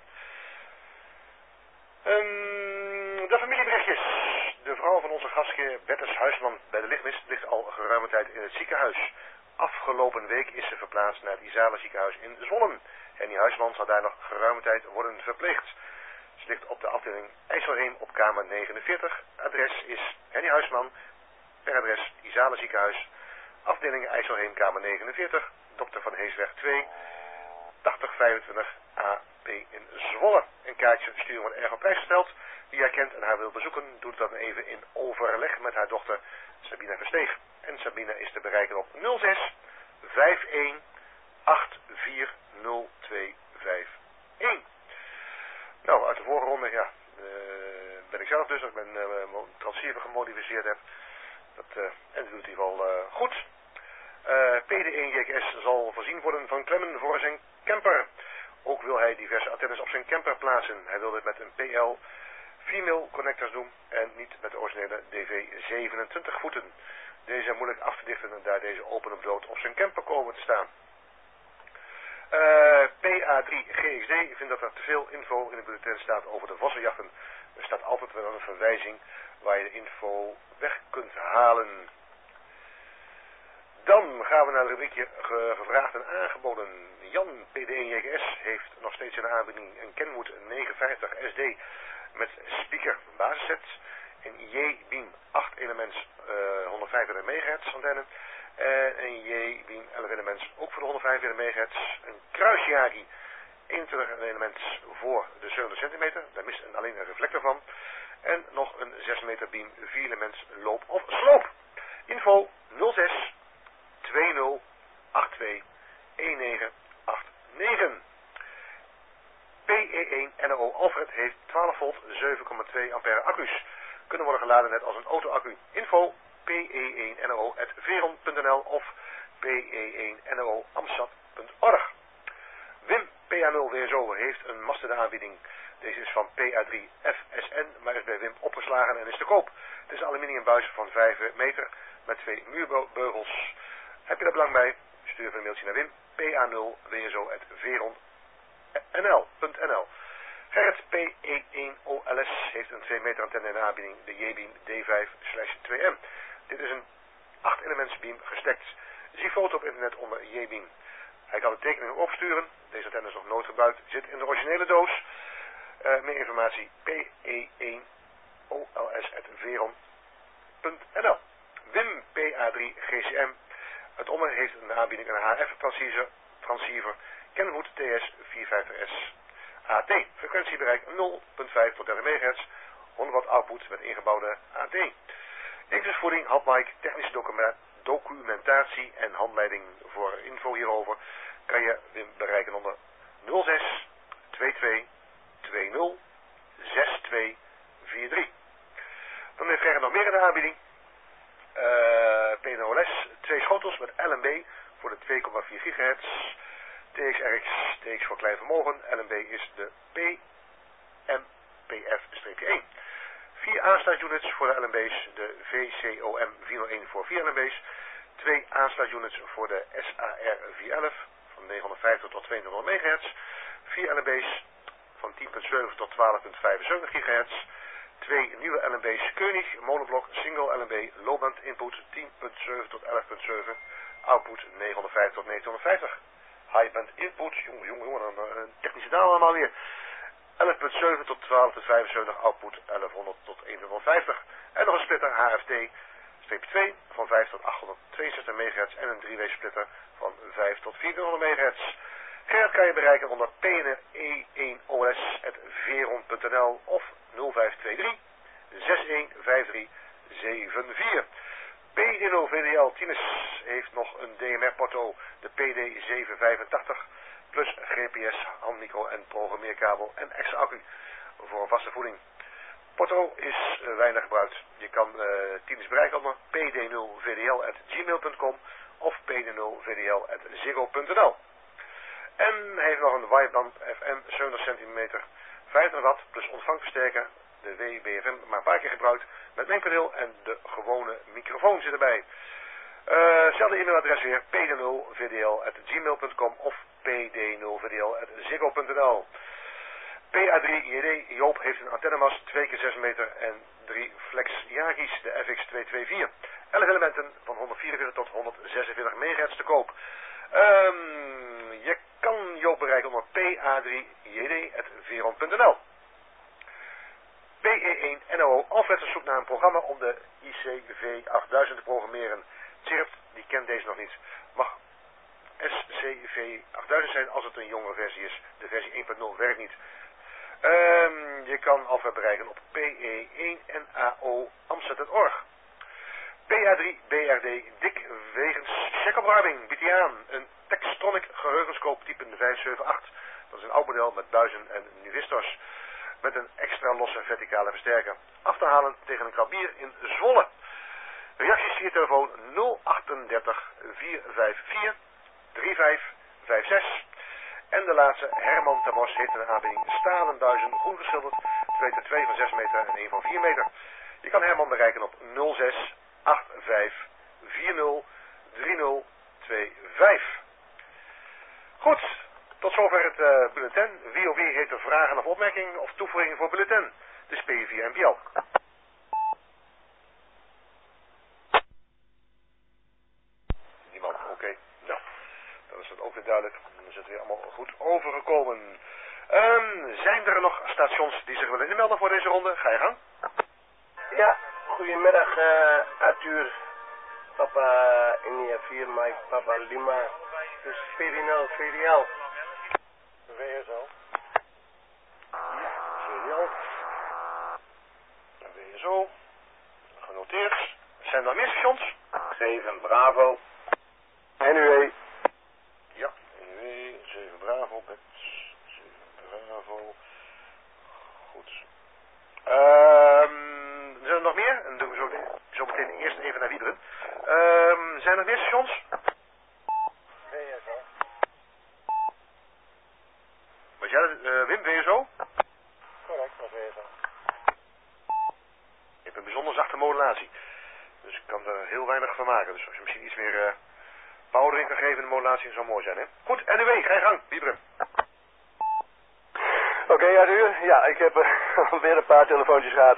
De familieberichtjes. De vrouw van onze gastheer Bertus Huisman bij de lichtmis ligt al geruime tijd in het ziekenhuis. Afgelopen week is ze verplaatst naar het Isale ziekenhuis in Zwolle. Henny Huisman zal daar nog geruime tijd worden verpleegd. Ze ligt op de afdeling IJsselheem op kamer 49. Adres is Henny Huisman, per adres Isale ziekenhuis, afdeling IJsselheem kamer 49, Dr. van Heesweg 2, 8025 AP in Zwolle. Een kaartje sturen wordt erg op prijs gesteld. Wie haar kent en haar wil bezoeken, doet dat dan even in overleg met haar dochter Sabine Versteeg. En Sabine is te bereiken op 06 51 84 0251. Nou, uit de vorige ronde, ja, ben ik zelf dus, dat ik mijn transceiver gemodificeerd heb. En dat doet hij wel goed. PD1 JKS zal voorzien worden van klemmen voor zijn camper. Ook wil hij diverse antennes op zijn camper plaatsen. Hij wil dit met een PL female connectors doen en niet met de originele DV27 voeten. Deze zijn moeilijk af te dichten daar deze open op bloot op zijn camper komen te staan. PA3GXD vindt dat er te veel info in de bulletin staat over de vossenjachten. Er staat altijd wel een verwijzing waar je de info weg kunt halen. Dan gaan we naar de rubriekje gevraagd en aangeboden. Jan PD1JGS heeft nog steeds in de aanbieding een Kenwood 950 SD met speaker basisset. Een J-beam 8 elements 125 MHz antenne. En een J-beam 11 elements ook voor de 125 MHz. Een kruisjagi 21 elements voor de 700 cm. Daar mist alleen een reflector van. En nog een 6 meter beam 4 elements loop of sloop. Info 06 20 82 1989. PE1 NO Alfred heeft 12 volt 7,2 ampère accu's. Kunnen worden geladen net als een auto-accu. Info pe1no@veron.nl of pe1no@amsat.org. Wim PA0 WSO heeft een mast in de aanbieding. Deze is van PA3 FSN, maar is bij Wim opgeslagen en is te koop. Het is een aluminiumbuis van 5 meter met 2 muurbeugels. Heb je daar belang bij? Stuur even een mailtje naar Wim PA0WSO@veron.nl. Gerrit PE1OLS heeft een 2 meter antenne in de aanbieding, de J-beam D5/2M. Dit is een 8 elements beam gestekt. Zie foto op internet onder J-beam. Hij kan de tekeningen opsturen. Deze antenne is nog nooit gebruikt. Zit in de originele doos. Meer informatie PE1OLS@veron.nl. Wim PA3 GCM. Het onder heeft in de aanbieding een HF transceiver Kenwood TS 450S. AT, frequentiebereik 0,5 tot 30 MHz, 100 watt output met ingebouwde AT. Inclusief handmic, technische documentatie en handleiding. Voor info hierover kan je Wim bereiken onder 06 22 20 62 43. Dan heeft Gerrit nog meer in de aanbieding. PNOLS, 2 schotels met LNB voor de 2,4 GHz. TXRX, TX voor klein vermogen. LNB is de PMPF-1. 4 aansluitunits voor de LNB's. De VCOM 401 voor 4 LNB's. 2 aansluitunits voor de SAR 411 van 950 tot 2200 MHz. 4 LNB's van 10,7 tot 12,75 GHz. 2 nieuwe LNB's Koenig, monoblok, single LNB, lowband input 10,7 tot 11,7. Output 950 tot 1950. Highband input, jongen, een technische naam allemaal weer. 11,7 tot 12,75, output 1100 tot 1150. En nog een splitter HFT-2 van 5 tot 862 MHz en een 3-way splitter van 5 tot 400 MHz. Gerrit kan je bereiken onder PNE1OS@veron.nl of 0523 6153 74. PDNO VDL Tinus heeft nog een DMR-porto, de PD785, plus GPS, handmicro en programmeerkabel en extra accu voor een vaste voeding. Porto is weinig gebruikt. Je kan Tinus bereiken onder pd0vdl@gmail.com of pd0vdl@ziggo.nl. En hij heeft nog een wideband FM 70 cm, 50 watt plus ontvangversterker, de WBFM maar een paar keer gebruikt, met mengpaneel en de gewone microfoon zit erbij. Hetzelfde e-mailadres weer, pd0vdl@gmail.com of pd0vdl@ziggo.nl. PA3JD Joop heeft een antennemast 2x6 meter en 3 flex Yagis, de FX224. 11 elementen van 144 tot 146 MHz te koop. Je kan Joop bereiken onder PA3JD@veron.nl. PE1NO Alfred is zoekt naar een programma om de ICV 8000 te programmeren. Tjerp, die kent deze nog niet. Mag SCV 8000 zijn als het een jongere versie is. De versie 1.0 werkt niet. Je kan Alfred bereiken op PE1NAO.amsat.org. PA3 BRD Dik wegens checkopwarming biedt hij aan een Textronic geheugenscoop type 578. Dat is een oud model met buizen en nuvistors. Met een extra losse verticale versterker. Af te halen tegen een krabier in Zwolle. Reacties via telefoon 038 454 3556. En de laatste, Herman Tamos, heeft een aanbieding stalen buizen, groen geschilderd, 2 x 2 van 6 meter en 1 van 4 meter. Je kan Herman bereiken op 06 85 40 3025. Goed, tot zover het bulletin. Wie of wie heeft er vragen of opmerkingen of toevoegingen voor bulletin? De P4 NPL. Niemand, oké. Nou, dan is het ook weer duidelijk. Dan is het weer allemaal goed overgekomen. Zijn er nog stations die zich willen inmelden voor deze ronde? Ga je gang. Ja, goedemiddag Arthur. Papa India 4, Mike, Papa Lima. Dus VDL. WSO. VDL. WSO. Genoteerd. Zijn er meer stations? 7 Bravo. NUE. Ja, NUE, 7 Bravo, Bet 7 Bravo. Goed. Zijn er nog meer? En doen we zo meteen eerst even naar Wieberen. Zijn er meer stations? WSO. Was jij dat, Wim, WSO? Correct, dat WSO. Je hebt een bijzonder zachte modulatie. Dus ik kan er heel weinig van maken. Dus als je misschien iets meer power in kan geven in de modulatie, zou mooi zijn, hè? Goed, NUE, ga je gang, Wieberen. Oké, Arthur. Ja, ik heb alweer een paar telefoontjes gehad.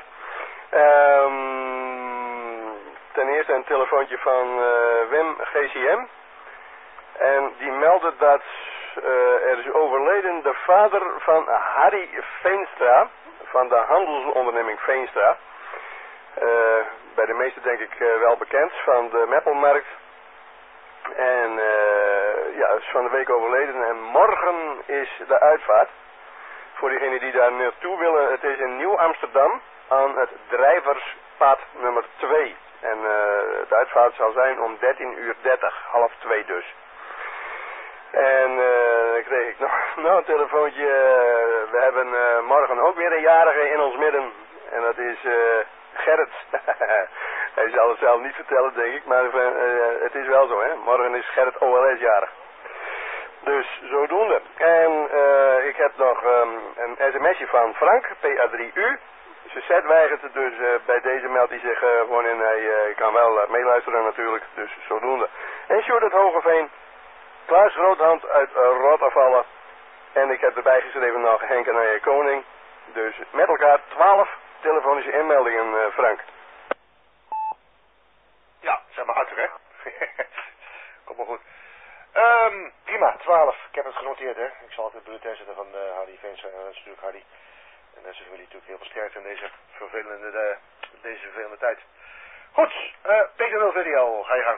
Ten eerste een telefoontje van Wim GCM. En die meldde dat er is overleden de vader van Harry Veenstra, van de handelsonderneming Veenstra. Bij de meesten denk ik wel bekend, van de Meppelmarkt. En ja, is van de week overleden en morgen is de uitvaart. Voor diegenen die daar naartoe willen, het is in Nieuw-Amsterdam aan het Drijverspad nummer 2. En de uitvaart zal zijn om 13:30, 13:30 dus. En dan kreeg ik nog een telefoontje. We hebben morgen ook weer een jarige in ons midden. En dat is Gerrit. Hij zal het zelf niet vertellen, denk ik. Maar het is wel zo, hè. Morgen is Gerrit OLS jarig. Dus zodoende. En ik heb nog een sms'je van Frank, PA3U. Zijn set weigert het, dus bij deze meldt hij zich gewoon in. Hij kan wel meeluisteren natuurlijk, dus zodoende. En Sjoerd uit Hogeveen, Klaas Roodhand uit Rottervallen. En ik heb erbij geschreven nog Henk en Koning. Dus met elkaar 12 telefonische inmeldingen, Frank. Ja, zeg maar achter, hè. Komt maar goed. Prima, 12. Ik heb het genoteerd, hè. Ik zal het bulletin zetten van Hardy Veenstra. En dat is natuurlijk Hardy. En dat is jullie natuurlijk heel veel sterkte in deze vervelende tijd. Goed, Peter Wil VDL, ga je gang.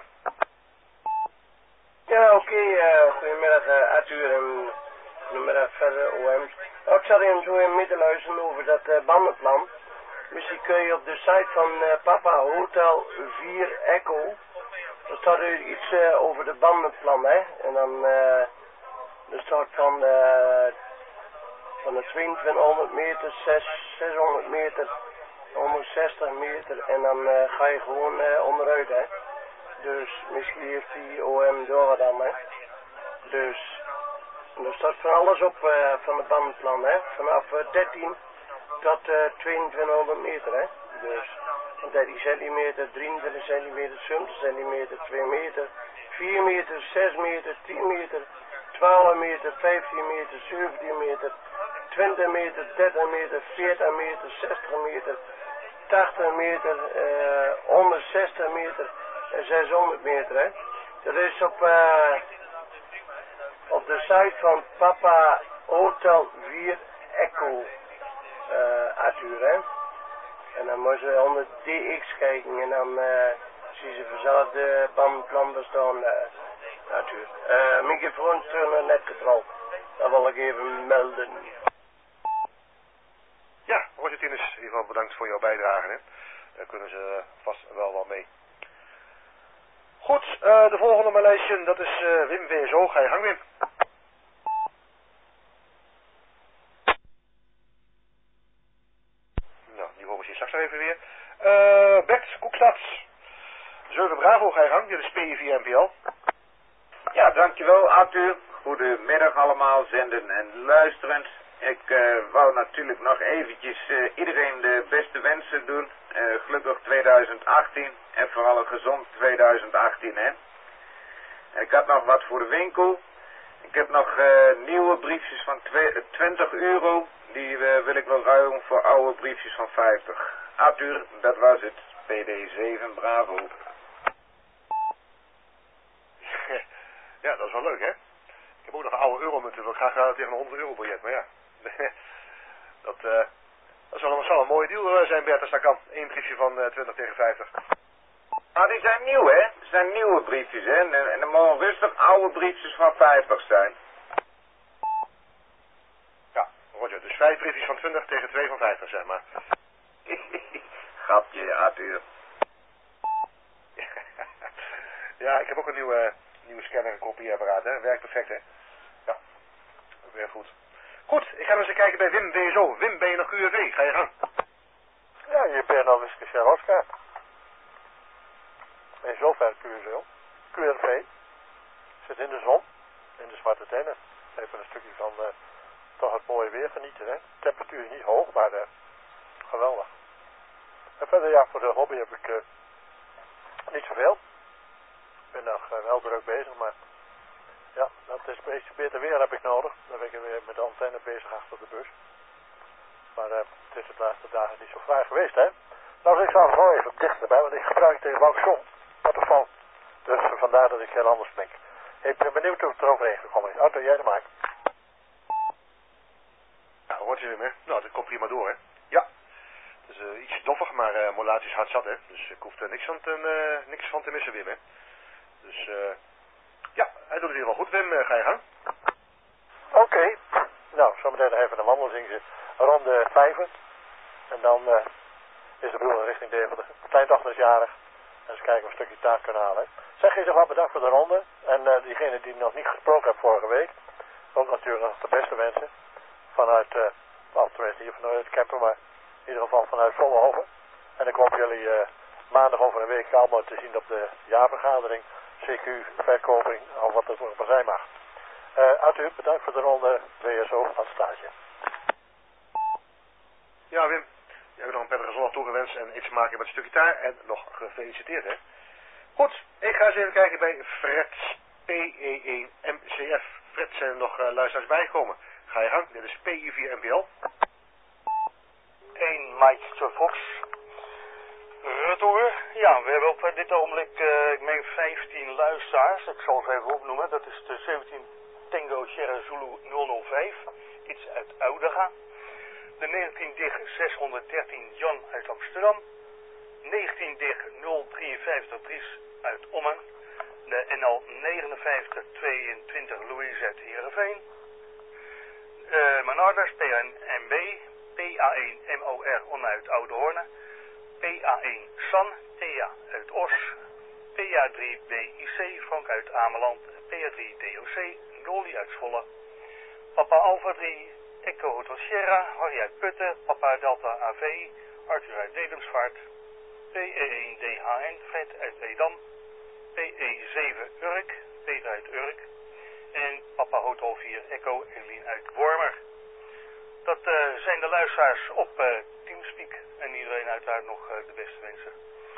Ja, oké, goedemiddag Arthur en goedemiddag verder OM. Ik zat even zo in midden luisteren over dat bandenplan. Misschien kun je op de site van Papa Hotel 4 Echo, er staat er iets over de bandenplan, hè. En dan, er staat van de 2200 meter, 600 meter, 160 meter en dan ga je gewoon onderuit, hè. Dus misschien heeft die OM door wat aan, hè. Dus, er staat van alles op van het bandenplan, hè. Vanaf 13 tot 2200 meter, hè. Dus, 13 centimeter, 23 centimeter, 20 centimeter, 2 meter, 4 meter, 6 meter, 10 meter, 12 meter, 15 meter, 17 meter, 20 meter, 30 meter, 40 meter, 60 meter, 80 meter, 160 meter en 600 meter, hè. Dat is op de site van Papa Hotel 4 Echo, Arthur, hè. En dan moet je onder DX kijken en dan zie je vanzelf de bandenplan bestaan, Arthur. Microfoon terug net getrold. Dat wil ik even melden. Ja, Roger Tinus, in ieder geval bedankt voor jouw bijdrage, hè. Daar kunnen ze vast wel wat mee. Goed, de volgende op mijn lijstje, dat is Wim WSO. Ga je gang, Wim. Nou, die horen we straks nog even weer. Bert Koekstad. 7 Bravo, ga je gang. Dit is P4 NPL. Ja, dankjewel Arthur. Goedemiddag allemaal, zenden en luisterend. Ik wou natuurlijk nog eventjes iedereen de beste wensen doen. Gelukkig 2018 en vooral een gezond 2018, hè. Ik had nog wat voor de winkel. Ik heb nog nieuwe briefjes van 20 euro. Die wil ik wel ruilen voor oude briefjes van 50. Arthur, dat was het. PD7, bravo. Ja, dat is wel leuk, hè? Ik heb ook nog een oude euromunt. Ik wil graag tegen een 100 euro biljet, maar ja. Dat zal een mooie deal zijn, Bert, als dat kan. Eén briefje van 20 tegen 50. Nou, die zijn nieuw, hè? Het zijn nieuwe briefjes, hè? En er mogen rustig oude briefjes van 50 zijn. Ja, Roger. Dus 5 briefjes van 20 tegen 2 van 50, zeg maar. Grapje, Arthur. Ja, ik heb ook een nieuwe scanner en kopieapparaat, hè. Werkt perfect, hè. Ja, weer goed. Goed, ik ga eens even kijken bij Wim BSO. Wim, ben je nog QRV? Ga je gang. Ja, je bent nog eens speciaal Oscar. In zover QRV. Zit in de zon, in de zwarte tenen. Even een stukje van toch het mooie weer genieten, hè. De temperatuur is niet hoog, maar geweldig. En verder, ja, voor de hobby heb ik niet zoveel. Ik ben nog wel druk bezig, maar ja, dat is een beetje beter weer heb ik nodig. Dan ben ik weer met de antenne bezig achter de bus. Maar het is de laatste dagen niet zo fraai geweest, hè. Nou, ik zal gewoon even dichterbij, want ik gebruik tegen Wauxon telefoon. Dus vandaar dat ik heel anders denk. Ik ben benieuwd hoe het eroverheen gekomen is. Auto, jij de maak. Ja, hoort je Wim, hè? Nou, dat komt prima door, hè. Ja. Het is iets doffig, maar modulatie is hard zat, hè. Dus ik hoef er niks van te missen, Wim, hè. Dus, ja, hij doet het hier wel goed, Wim. Ga je gang. Oké. Nou, zometeen nog even een wandelingetje rond de 5. En dan is de bedoeling richting Deventer. Kleindochter is jarig. En eens kijken of we een stukje taart kunnen halen. Zeg je wel bedankt voor de ronde. En diegene die nog niet gesproken heeft vorige week. Ook natuurlijk nog de beste wensen. Vanuit, tenminste hier vanuit het camper, maar in ieder geval vanuit Vollenhoven. En ik hoop jullie maandag over een week allemaal te zien op de jaarvergadering. CQ, verkoping, of wat het ook maar zijn mag. Arthur, bedankt voor de ronde. WSO aan het stage. Ja, Wim. Je hebt nog een prettige zondag toegewenst en iets maken met een stukje taart. En nog gefeliciteerd, hè. Goed, ik ga eens even kijken bij Fred PE1MCF. Fred, zijn er nog luisteraars bijgekomen? Ga je gang, dit is PE4 MPL. 1 Mike Fox. Retour. Ja, we hebben op dit ogenblik, ik meen 15 luisteraars. Ik zal ze even opnoemen. Dat is de 17 Tango Sierra Zulu 005. Iets uit Oudega. De 19 Dig 613 Jan uit Amsterdam. 19 Dig 053 Dries uit Ommen. De NL 5922 Louise uit Heerenveen. Mijn orders PNMB. PA1 MOR Onna uit Oudehoorn. PA1 San Thea uit Os. PA3 BIC Frank uit Ameland. PA3 DOC Nolly uit Zwolle. Papa Alpha 3 Echo Hotel Sierra, Harry uit Putten, Papa Delta AV, Arthur uit Dedemsvaart, PE1 DHN, Fred uit Edam, PE7 Urk, Peter uit Urk en Papa Hotel 4 Echo Eline uit Wormer. Dat zijn de luisteraars op Teamspeak en iedereen uiteraard nog de beste wensen.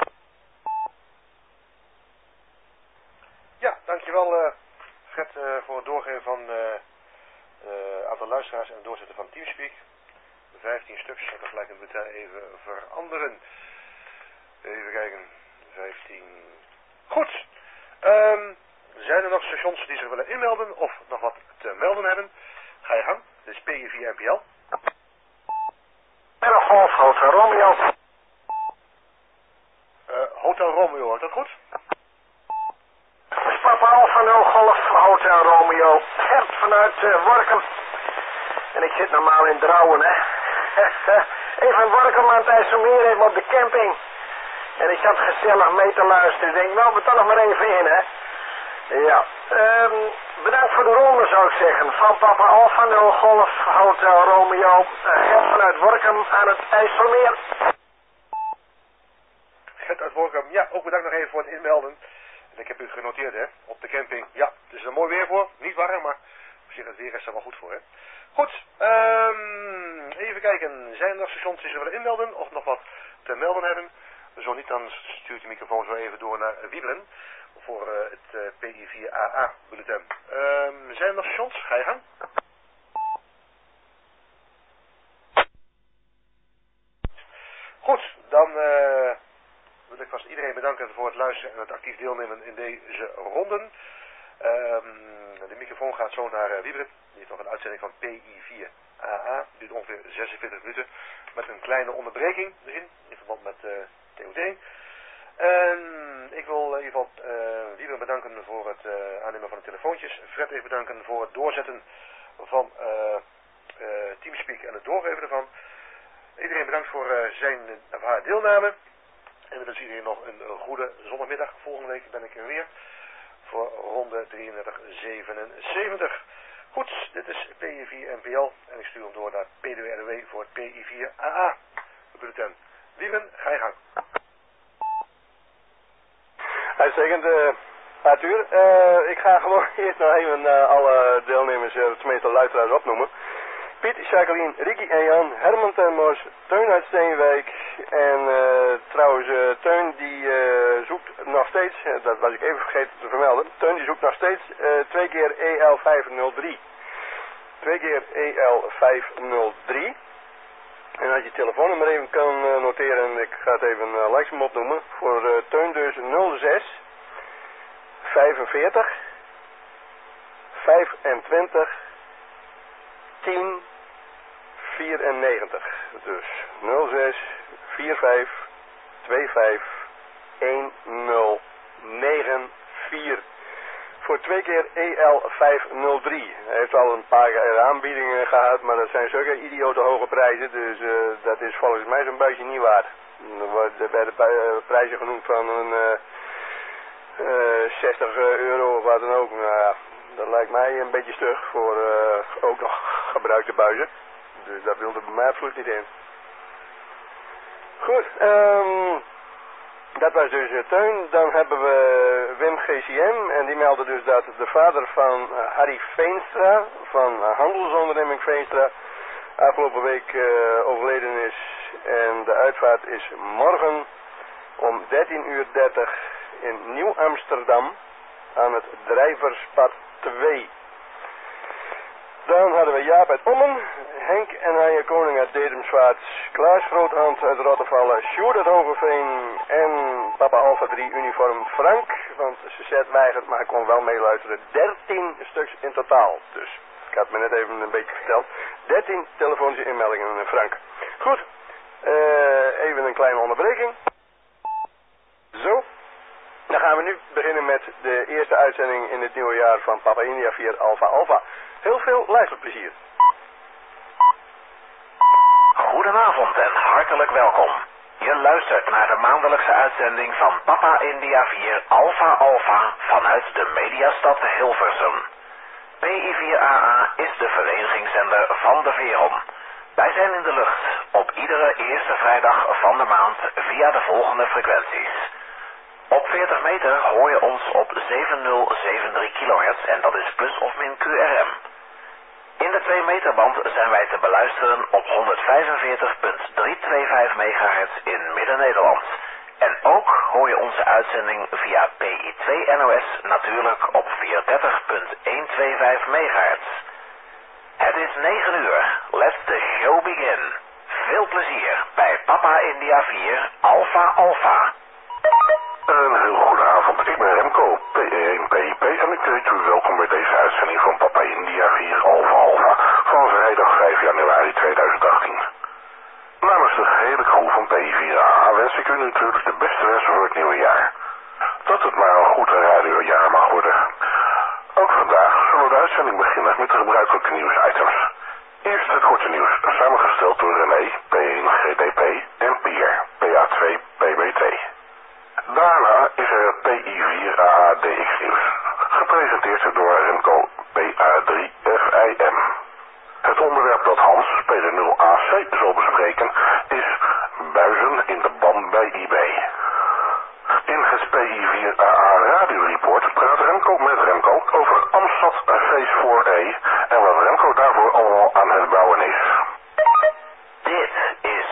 Ja, dankjewel Fred voor het doorgeven van aantal luisteraars en het doorzetten van Teamspeak. 15 stuks, ik ga gelijk een meteen even veranderen. Even kijken, 15. Goed. Zijn er nog stations die zich willen inmelden of nog wat te melden hebben? Ga je gang, dit is PE4 MPL. Golf, Hotel Romeo. Hotel Romeo, hoort dat goed? Papa Alpha 0 Golf, Hotel Romeo. Gert vanuit Workum. En ik zit normaal in Drouwen, hè. Even Workum aan het IJsselmeer, even op de camping. En ik zat gezellig mee te luisteren. Ik denk, nou, we dan nog maar even in, hè. Ja. Bedankt voor de ronde, zou ik zeggen. Van Papa Alpha 0 Golf, Hotel Romeo. Gert vanuit Workum aan het IJsselmeer. Gert uit Workum, ja, ook bedankt nog even voor het inmelden. Ik heb u genoteerd, hè, op de camping. Ja, het is er mooi weer voor. Niet warm, maar op zich het weer is er wel goed voor, hè. Goed, even kijken. Zijn er nog stations die ze willen inmelden of nog wat te melden hebben? Zo niet, dan stuurt de microfoon zo even door naar Wiebelen voor het PI4AA bulletin. Zijn er nog stations? Ga je gang. Goed, dan wil ik vast iedereen bedanken voor het luisteren en het actief deelnemen in deze ronden. De microfoon gaat zo naar Wieberen. Die heeft nog een uitzending van PI4AA. Die duurt ongeveer 46 minuten. Met een kleine onderbreking erin. In verband met TOT. En ik wil in ieder geval Wieberen bedanken voor het aannemen van de telefoontjes. Fred even bedanken voor het doorzetten van Teamspeak en het doorgeven ervan. Iedereen bedankt voor zijn of haar deelname. En dan wens iedereen nog een goede zondagmiddag. Volgende week ben ik er weer voor ronde 3377. Goed, dit is PI4NPL en ik stuur hem door naar PDWRW voor het PI4AA bulletin. Wieben, ga je gang. Uitstekend, Arthur. Ik ga gewoon eerst nog even alle deelnemers, tenminste luisteraars opnoemen. Piet, Jacqueline, Ricky en Jan, Herman ten Mos, Teun uit Steenwijk en trouwens Teun die zoekt nog steeds, dat was ik even vergeten te vermelden, Teun die zoekt nog steeds 2 keer EL503. 2 keer EL503. En als je telefoonnummer even kan noteren, ik ga het even langs hem opnoemen, voor Teun dus 06 45 25 10 94. Dus 06 45 25 1094. Voor 2 keer EL503. Hij heeft al een paar aanbiedingen gehad, maar dat zijn zulke idiote hoge prijzen. Dus dat is volgens mij zo'n beetje niet waard. Er werden prijzen genoemd van een 60 euro of wat dan ook. Nou ja, dat lijkt mij een beetje stug voor ook nog gebruikte buizen. Dus dat wilde bij mij absoluut niet in. Goed, dat was dus Teun. Dan hebben we Wim GCM en die meldde dus dat de vader van Harry Veenstra van handelsonderneming Veenstra afgelopen week overleden is. En de uitvaart is morgen om 13:30 in Nieuw-Amsterdam aan het Drijverspad 2. Dan hadden we Jaap uit Ommen, Henk en Hanje Koning uit Dedemsvaart, Klaas Groothand uit Rottevallen, Sjoerd uit Hogeveen en Papa Alpha 3 uniform Frank, want ze weigert, maar hij kon wel meeluisteren. 13 stuks in totaal, dus ik had me net even een beetje verteld. 13 telefonische inmeldingen, Frank. Goed, even een kleine onderbreking. Zo. Dan gaan we nu beginnen met de eerste uitzending in het nieuwe jaar van Papa India 4 Alpha Alpha. Heel veel luisterplezier. Goedenavond en hartelijk welkom. Je luistert naar de maandelijkse uitzending van Papa India 4 Alpha Alpha vanuit de mediastad Hilversum. PI4AA is de verenigingszender van de Veron. Wij zijn in de lucht op iedere eerste vrijdag van de maand via de volgende frequenties. Op 40 meter hoor je ons op 7073 kHz en dat is plus of min QRM. In de 2 meterband zijn wij te beluisteren op 145.325 MHz in Midden-Nederland. En ook hoor je onze uitzending via PI2 NOS natuurlijk op 430.125 MHz. Het is 9 uur. Let the show begin. Veel plezier bij Papa India 4 Alpha Alpha. Een heel goede avond, ik ben Remco, PE1PIP en ik heet u welkom bij deze uitzending van Papa India 4 Alpha Alpha van vrijdag 5 januari 2018. Namens de gehele crew van PI4AA wens ik u natuurlijk de beste wensen voor het nieuwe jaar. Dat het maar een goed radiojaar mag worden. Ook vandaag zullen we de uitzending beginnen met de gebruikelijke nieuwsitems. Eerst het korte nieuws, samengesteld door René, P1GDP en Pierre, PA2PBT. Daarna is er het PI4AADX nieuws, gepresenteerd door Remco PA3FIM. Het onderwerp dat Hans, speler 0AC, zal bespreken is buizen in de band bij eBay. In het PI4AA Radio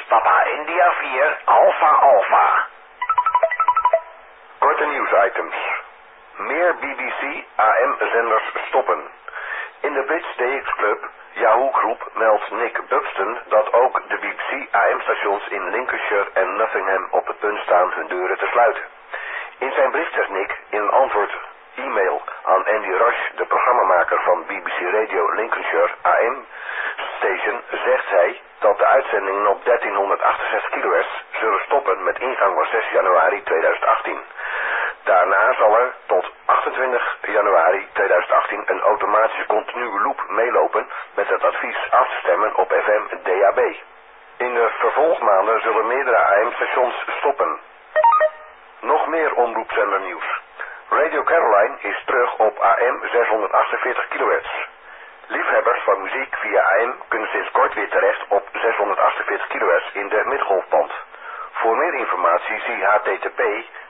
Papa India 4 Alpha Alpha. Korte nieuwsitems. Meer BBC AM-zenders stoppen. In de Brits DX Club Yahoo Groep meldt Nick Buxton dat ook de BBC AM-stations in Lincolnshire en Nottingham op het punt staan hun deuren te sluiten. In zijn brief zegt Nick in een antwoord e-mail aan Andy Rush, de programmamaker van BBC Radio Lincolnshire AM Station, zegt hij dat de uitzendingen op 1368 kHz zullen stoppen met ingang van 6 januari 2018. Daarna zal er tot 28 januari 2018 een automatische continue loop meelopen met het advies af te stemmen op FM DAB. In de vervolgmaanden zullen meerdere AM-stations stoppen. Nog meer omroepzendernieuws. Radio Caroline is terug op AM 648 kHz. Liefhebbers van muziek via AM kunnen sinds kort weer terecht op 648 kHz in de middelgolfband. Voor meer informatie zie http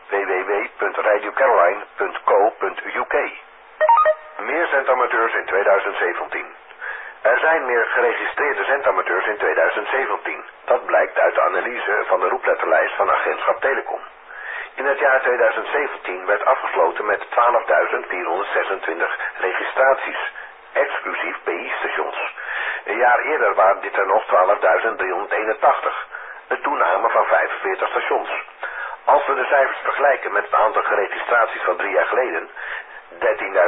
www.radiocaroline.co.uk. Meer zendamateurs in 2017. Er zijn meer geregistreerde zendamateurs in 2017. Dat blijkt uit de analyse van de roepletterlijst van Agentschap Telecom. In het jaar 2017 werd afgesloten met 12.426 registraties, exclusief PI-stations. Een jaar eerder waren dit er nog 12.381, een toename van 45 stations. Als we de cijfers vergelijken met het aantal geregistraties van 3 jaar geleden, 13.768,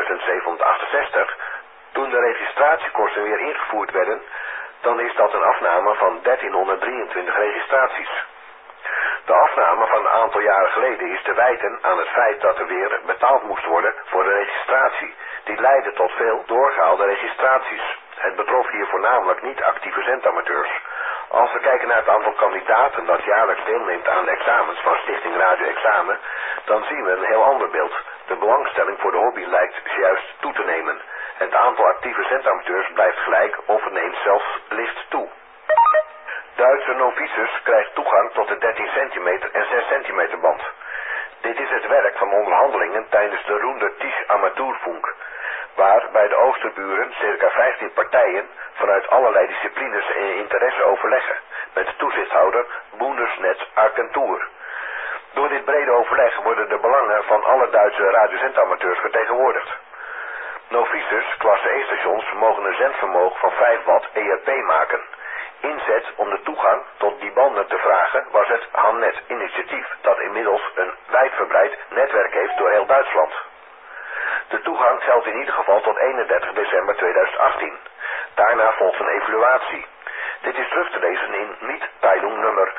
toen de registratiekosten weer ingevoerd werden, dan is dat een afname van 1323 registraties. De afname van een aantal jaren geleden is te wijten aan het feit dat er weer betaald moest worden voor de registratie. Die leidde tot veel doorgehaalde registraties. Het betrof hier voornamelijk niet actieve zendamateurs. Als we kijken naar het aantal kandidaten dat jaarlijks deelneemt aan de examens van Stichting Radio Examen, dan zien we een heel ander beeld. De belangstelling voor de hobby lijkt juist toe te nemen. Het aantal actieve zendamateurs blijft gelijk of het neemt zelfs licht toe. Duitse novices krijgt toegang tot de 13 centimeter en 6 centimeter band. Dit is het werk van onderhandelingen tijdens de Runder Tisch Amateurfunk, waar bij de Oosterburen circa 15 partijen vanuit allerlei disciplines en interesse overleggen, met de toezichthouder Bundesnetzagentur. Door dit brede overleg worden de belangen van alle Duitse radiozendamateurs vertegenwoordigd. Novices, klasse E-stations, mogen een zendvermogen van 5 watt ERP maken. Inzet om de toegang tot die banden te vragen was het Hamnet-initiatief, dat inmiddels een wijdverbreid netwerk heeft door heel Duitsland. De toegang geldt in ieder geval tot 31 december 2018. Daarna volgt een evaluatie. Dit is terug te lezen in Mietteilung nummer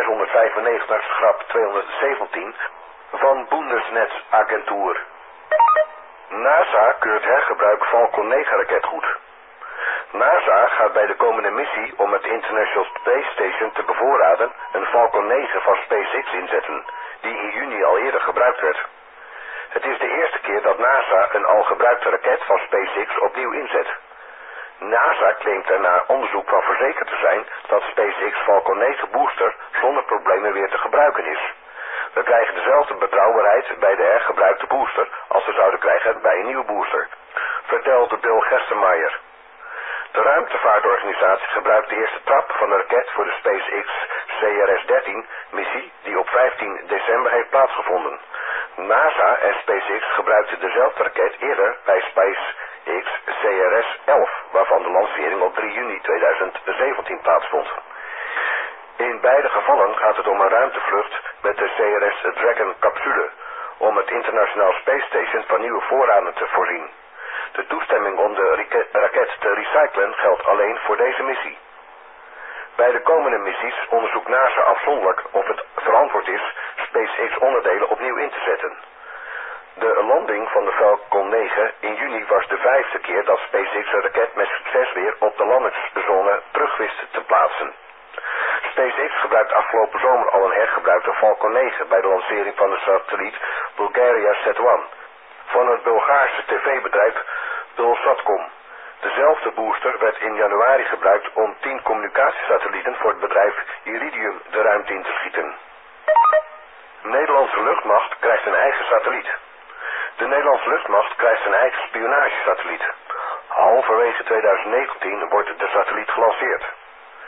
695/217 van Bundesnetzagentur. NASA keurt hergebruik Falcon 9 raket goed. NASA gaat bij de komende missie om het International Space Station te bevoorraden een Falcon 9 van SpaceX inzetten, die in juni al eerder gebruikt werd. Het is de eerste keer dat NASA een al gebruikte raket van SpaceX opnieuw inzet. NASA claimt er na onderzoek van verzekerd te zijn dat SpaceX Falcon 9 booster zonder problemen weer te gebruiken is. We krijgen dezelfde betrouwbaarheid bij de hergebruikte booster als we zouden krijgen bij een nieuwe booster, vertelde Bill Gerstenmaier. De ruimtevaartorganisatie gebruikt de eerste trap van de raket voor de SpaceX CRS-13 missie die op 15 december heeft plaatsgevonden. NASA en SpaceX gebruikten dezelfde raket eerder bij SpaceX CRS-11, waarvan de lancering op 3 juni 2017 plaatsvond. In beide gevallen gaat het om een ruimtevlucht met de CRS Dragon capsule, om het International Space Station van nieuwe voorraden te voorzien. De toestemming om de raket te recyclen geldt alleen voor deze missie. Bij de komende missies onderzoekt NASA afzonderlijk of het verantwoord is SpaceX-onderdelen opnieuw in te zetten. De landing van de Falcon 9 in juni was de 5e keer dat SpaceX een raket met succes weer op de landingszone terug wist te plaatsen. SpaceX gebruikt afgelopen zomer al een hergebruikte Falcon 9 bij de lancering van de satelliet Bulgaria Sat-1 van het Bulgaarse tv-bedrijf Bulsatcom. Dezelfde booster werd in januari gebruikt om 10 communicatiesatellieten voor het bedrijf Iridium de ruimte in te schieten. Nederlandse luchtmacht krijgt een eigen satelliet. De Nederlandse luchtmacht krijgt een eigen spionagesatelliet. Halverwege 2019 wordt de satelliet gelanceerd.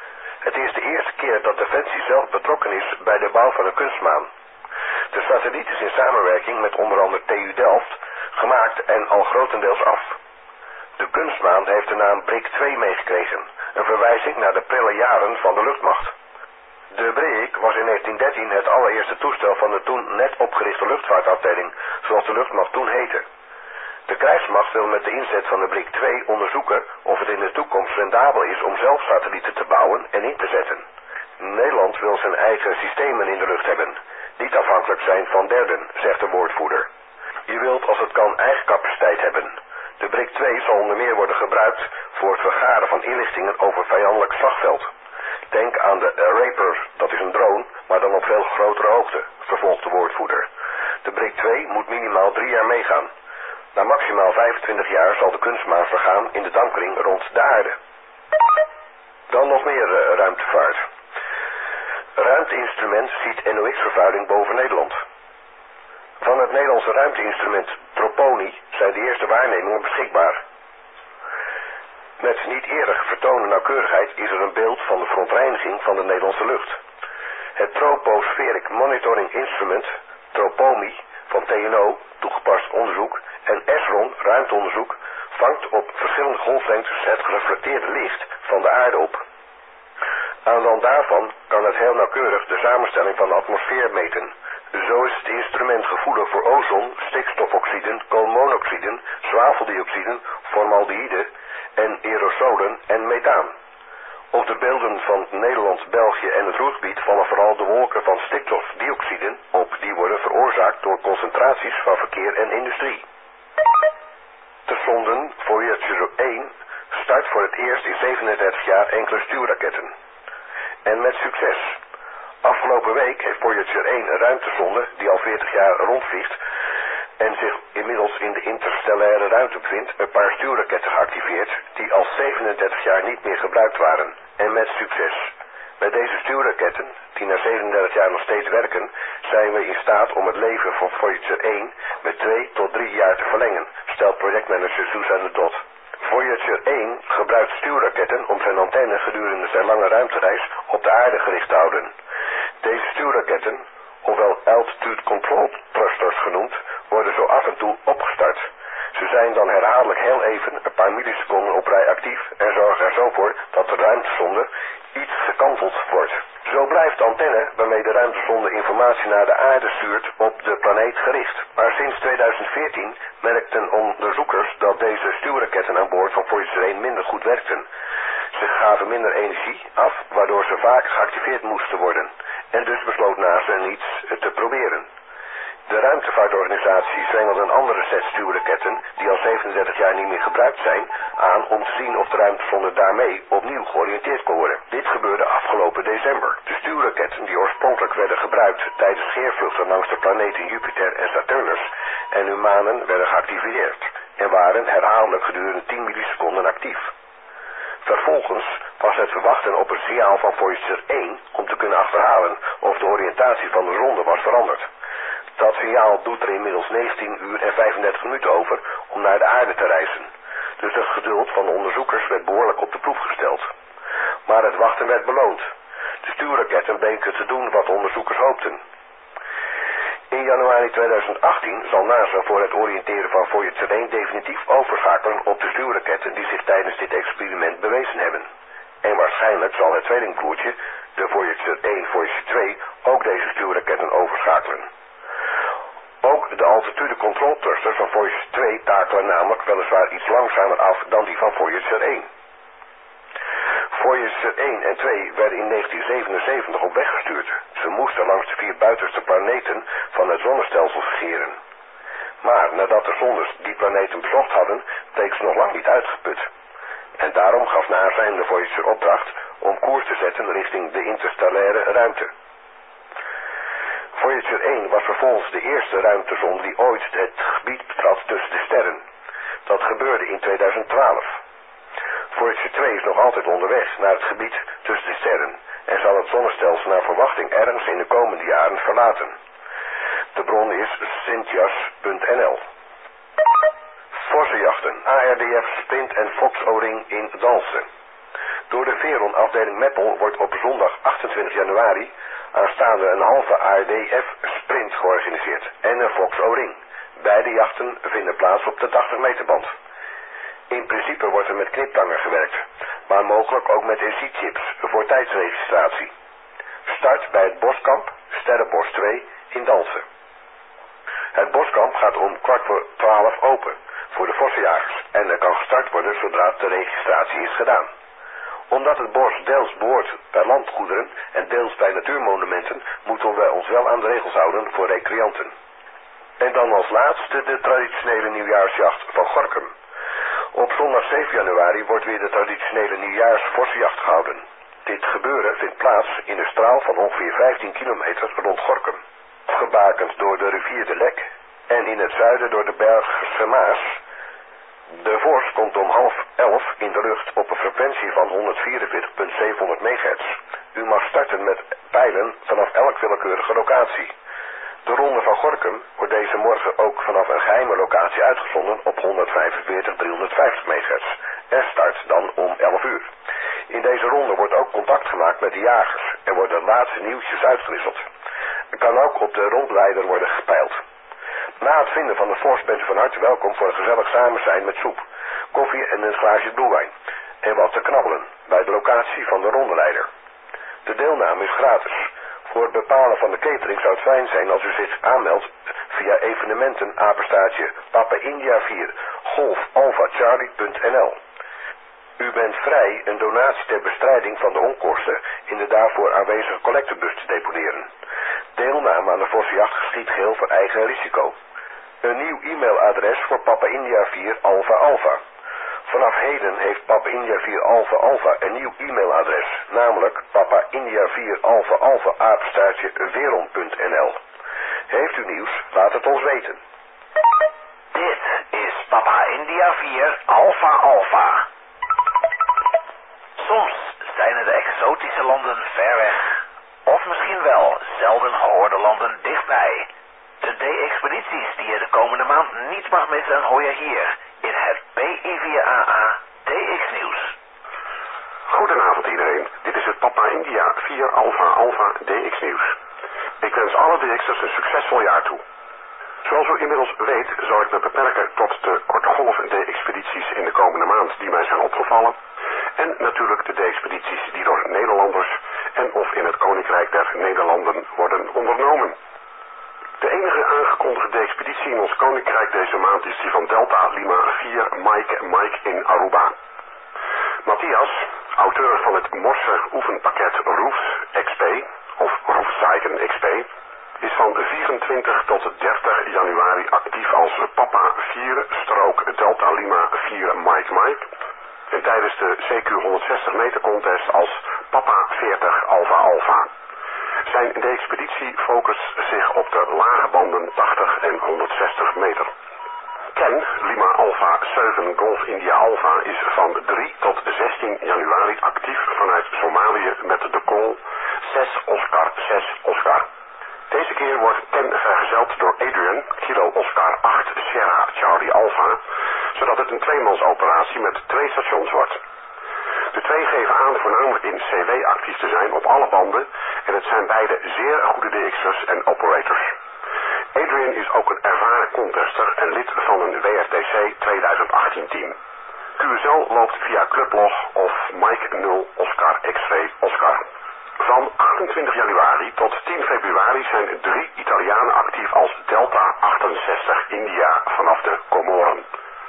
Het is de eerste keer dat Defensie zelf betrokken is bij de bouw van een kunstmaan. De satelliet is in samenwerking met onder andere TU Delft gemaakt en al grotendeels af. De kunstmaan heeft de naam Brik 2 meegekregen, een verwijzing naar de prille jaren van de luchtmacht. De Brik was in 1913 het allereerste toestel van de toen net opgerichte luchtvaartafdeling, zoals de luchtmacht toen heette. De krijgsmacht wil met de inzet van de Brik 2 onderzoeken of het in de toekomst rendabel is om zelf satellieten te bouwen en in te zetten. Nederland wil zijn eigen systemen in de lucht hebben, niet afhankelijk zijn van derden, zegt de woordvoerder. Je wilt als het kan eigen capaciteit hebben. De Brik 2 zal onder meer worden gebruikt voor het vergaren van inlichtingen over vijandelijk slagveld. Denk aan de Raper, dat is een drone, maar dan op veel grotere hoogte, vervolgt de woordvoerder. De Brik 2 moet minimaal 3 jaar meegaan. Na maximaal 25 jaar zal de kunstmaan vergaan in de dampkring rond de aarde. Dan nog meer ruimtevaart. Ruimteinstrument ziet NOx-vervuiling boven Nederland. Van het Nederlandse ruimteinstrument Troponi zijn de eerste waarnemingen beschikbaar. Met niet eerder vertonen nauwkeurigheid is er een beeld van de verontreiniging van de Nederlandse lucht. Het Tropospheric Monitoring Instrument, Tropomi, van TNO, toegepast onderzoek, en ESRON, ruimteonderzoek, vangt op verschillende golflengtes het gereflecteerde licht van de aarde op. Aan de hand daarvan kan het heel nauwkeurig de samenstelling van de atmosfeer meten. Zo is het instrument gevoelig voor ozon, stikstofoxiden, koolmonoxiden, zwaveldioxiden, formaldehyde en aerosolen en methaan. Op de beelden van Nederland, België en het Roergebied vallen vooral de wolken van stikstofdioxiden op die worden veroorzaakt door concentraties van verkeer en industrie. De sonden Voyager 1 start voor het eerst in 37 jaar enkele stuurraketten. En met succes. Afgelopen week heeft Voyager 1 een ruimtesonde die al 40 jaar rondvliegt en zich inmiddels in de interstellaire ruimte bevindt, een paar stuurraketten geactiveerd die al 37 jaar niet meer gebruikt waren. En met succes. Met deze stuurraketten, die na 37 jaar nog steeds werken, zijn we in staat om het leven van Voyager 1 met 2 tot 3 jaar te verlengen, stelt projectmanager Suzanne Dot. Voyager 1 gebruikt stuurraketten om zijn antenne gedurende zijn lange ruimtereis op de aarde gericht te houden. Deze stuurraketten, ofwel Altitude Control Thrusters genoemd, worden zo af en toe opgestart. Ze zijn dan herhaaldelijk heel even, een paar milliseconden op rij actief en zorgen er zo voor dat de ruimtesonde iets gekanteld wordt. Zo blijft de antenne waarmee de ruimtesonde informatie naar de aarde stuurt op de planeet gericht. Maar sinds 2014 merkten onderzoekers dat deze stuurraketten aan boord van Voyager 1 minder goed werkten. Ze gaven minder energie af, waardoor ze vaak geactiveerd moesten worden. En dus besloot NASA niets te proberen. De ruimtevaartorganisatie zwengelde een andere set stuurraketten, die al 37 jaar niet meer gebruikt zijn, aan om te zien of de ruimtesonde daarmee opnieuw georiënteerd kon worden. Dit gebeurde afgelopen december. De stuurraketten die oorspronkelijk werden gebruikt tijdens scheervluchten langs de planeten Jupiter en Saturnus en hun manen werden geactiveerd en waren herhaaldelijk gedurende 10 milliseconden actief. Vervolgens was het wachten op een signaal van Voyager 1 om te kunnen achterhalen of de oriëntatie van de zonde was veranderd. Dat signaal doet er inmiddels 19 uur en 35 minuten over om naar de aarde te reizen. Dus het geduld van de onderzoekers werd behoorlijk op de proef gesteld. Maar het wachten werd beloond. De stuurraketten bleken te doen wat de onderzoekers hoopten. In januari 2018 zal NASA voor het oriënteren van Voyager 1 definitief overschakelen op de stuurraketten die zich tijdens dit experiment bewezen hebben. En waarschijnlijk zal het tweelingbroertje, de Voyager 1 Voyager 2, ook deze stuurraketten overschakelen. Ook de altitude control thrusters van Voyager 2 takelen namelijk weliswaar iets langzamer af dan die van Voyager 1. Voyager 1 en 2 werden in 1977 op weg gestuurd. Ze moesten langs de 4 buitenste planeten van het zonnestelsel scheren. Maar nadat de zondes die planeten bezocht hadden, bleek ze nog lang niet uitgeput. En daarom gaf NASA in de Voyager opdracht om koers te zetten richting de interstellaire ruimte. Voyager 1 was vervolgens de eerste ruimtezonde die ooit het gebied betrad tussen de sterren. Dat gebeurde in 2012. Voyager 2 is nog altijd onderweg naar het gebied tussen de sterren en zal het zonnestelsel naar verwachting ergens in de komende jaren verlaten. De bron is Cynthias.nl. Vossenjachten, ARDF Sprint en Fox O-ring in Dalsen. Door de Veron afdeling Meppel wordt op zondag 28 januari aanstaande een halve ARDF sprint georganiseerd en een Fox O-ring. Beide jachten vinden plaats op de 80 meter band. In principe wordt er met kniptangen gewerkt, maar mogelijk ook met SC-chips voor tijdsregistratie. Start bij het boskamp Sterrenbos 2 in Dalfsen. Het boskamp gaat om 11:15 open voor de vossenjagers en er kan gestart worden zodra de registratie is gedaan. Omdat het bos deels behoort bij landgoederen en deels bij natuurmonumenten, moeten we ons wel aan de regels houden voor recreanten. En dan als laatste de traditionele nieuwjaarsjacht van Gorinchem. Op zondag 7 januari wordt weer de traditionele nieuwjaarsvossenjacht gehouden. Dit gebeuren vindt plaats in een straal van ongeveer 15 kilometer rond Gorinchem. Afgebakend door de rivier de Lek en in het zuiden door de Bergse Maas. De vos komt om 10:30 in de lucht op een frequentie van 144.700 MHz. U mag starten met pijlen vanaf elk willekeurige locatie. De ronde van Gorinchem wordt deze morgen ook vanaf een geheime locatie uitgezonden op 145.350 MHz. En start dan om 11 uur. In deze ronde wordt ook contact gemaakt met de jagers. Er worden de laatste nieuwtjes uitgewisseld. Er kan ook op de rondleider worden gepeild. Na het vinden van de vos bent u van harte welkom voor een gezellig samen zijn met soep, koffie en een glaasje bloewijn. En wat te knabbelen bij de locatie van de rondeleider. De deelname is gratis. Voor het bepalen van de catering zou het fijn zijn als u zich aanmeldt via evenementen Papa India 4 golfalphacharlie.nl. U bent vrij een donatie ter bestrijding van de onkosten in de daarvoor aanwezige collectebus te deponeren. Deelname aan de vossenjacht geschiet geheel voor eigen risico. Een nieuw e-mailadres voor Papa India 4 Alpha Alpha. Vanaf heden heeft Papa India 4 Alpha Alpha een nieuw e-mailadres, namelijk Papa India 4 Alpha Alpha @veron.nl. Heeft u nieuws? Laat het ons weten. Dit is Papa India 4 Alpha Alpha. Soms zijn het exotische landen ver weg. Of misschien wel zelden gehoorde landen dichtbij. De D-expedities die je de komende maand niet mag missen hoor je hier in het PI4AA DX Nieuws. Goedenavond iedereen, dit is het Papa India 4 Alpha Alpha DX Nieuws. Ik wens alle DX'ers een succesvol jaar toe. Zoals u inmiddels weet zal ik me beperken tot de korte golf D-expedities in de komende maand die mij zijn opgevallen. En natuurlijk de D-expedities die door Nederlanders en of in het Koninkrijk der Nederlanden worden ondernomen. De enige aangekondigde expeditie in ons koninkrijk deze maand is die van Delta Lima 4 Mike in Aruba. Matthias, auteur van het Morse oefenpakket Roofs XP, of Roofzeigen XP, is van 24 tot 30 januari actief als Papa 4-Delta Lima 4 Mike. En tijdens de CQ 160 meter contest als Papa 40 Alpha Alpha. Zijn expeditie focust zich op de lage banden 80 en 160 meter. Ken Lima Alpha 7 Golf India Alpha is van 3 tot 16 januari actief vanuit Somalië met de call 6 Oscar 6 Oscar. Deze keer wordt Ken vergezeld door Adrian, Kilo Oscar 8 Sierra Charlie Alpha, zodat het een tweemansoperatie met 2 stations wordt. De twee geven aan voornamelijk in CW actief te zijn op alle banden en het zijn beide zeer goede DX'ers en operators. Adrian is ook een ervaren contester en lid van een WRTC 2018 team. QSL loopt via Clublog of Mike 0 Oscar X-ray Oscar. Van 28 januari tot 10 februari zijn 3 Italianen actief als Delta 68 India vanaf de Comoren.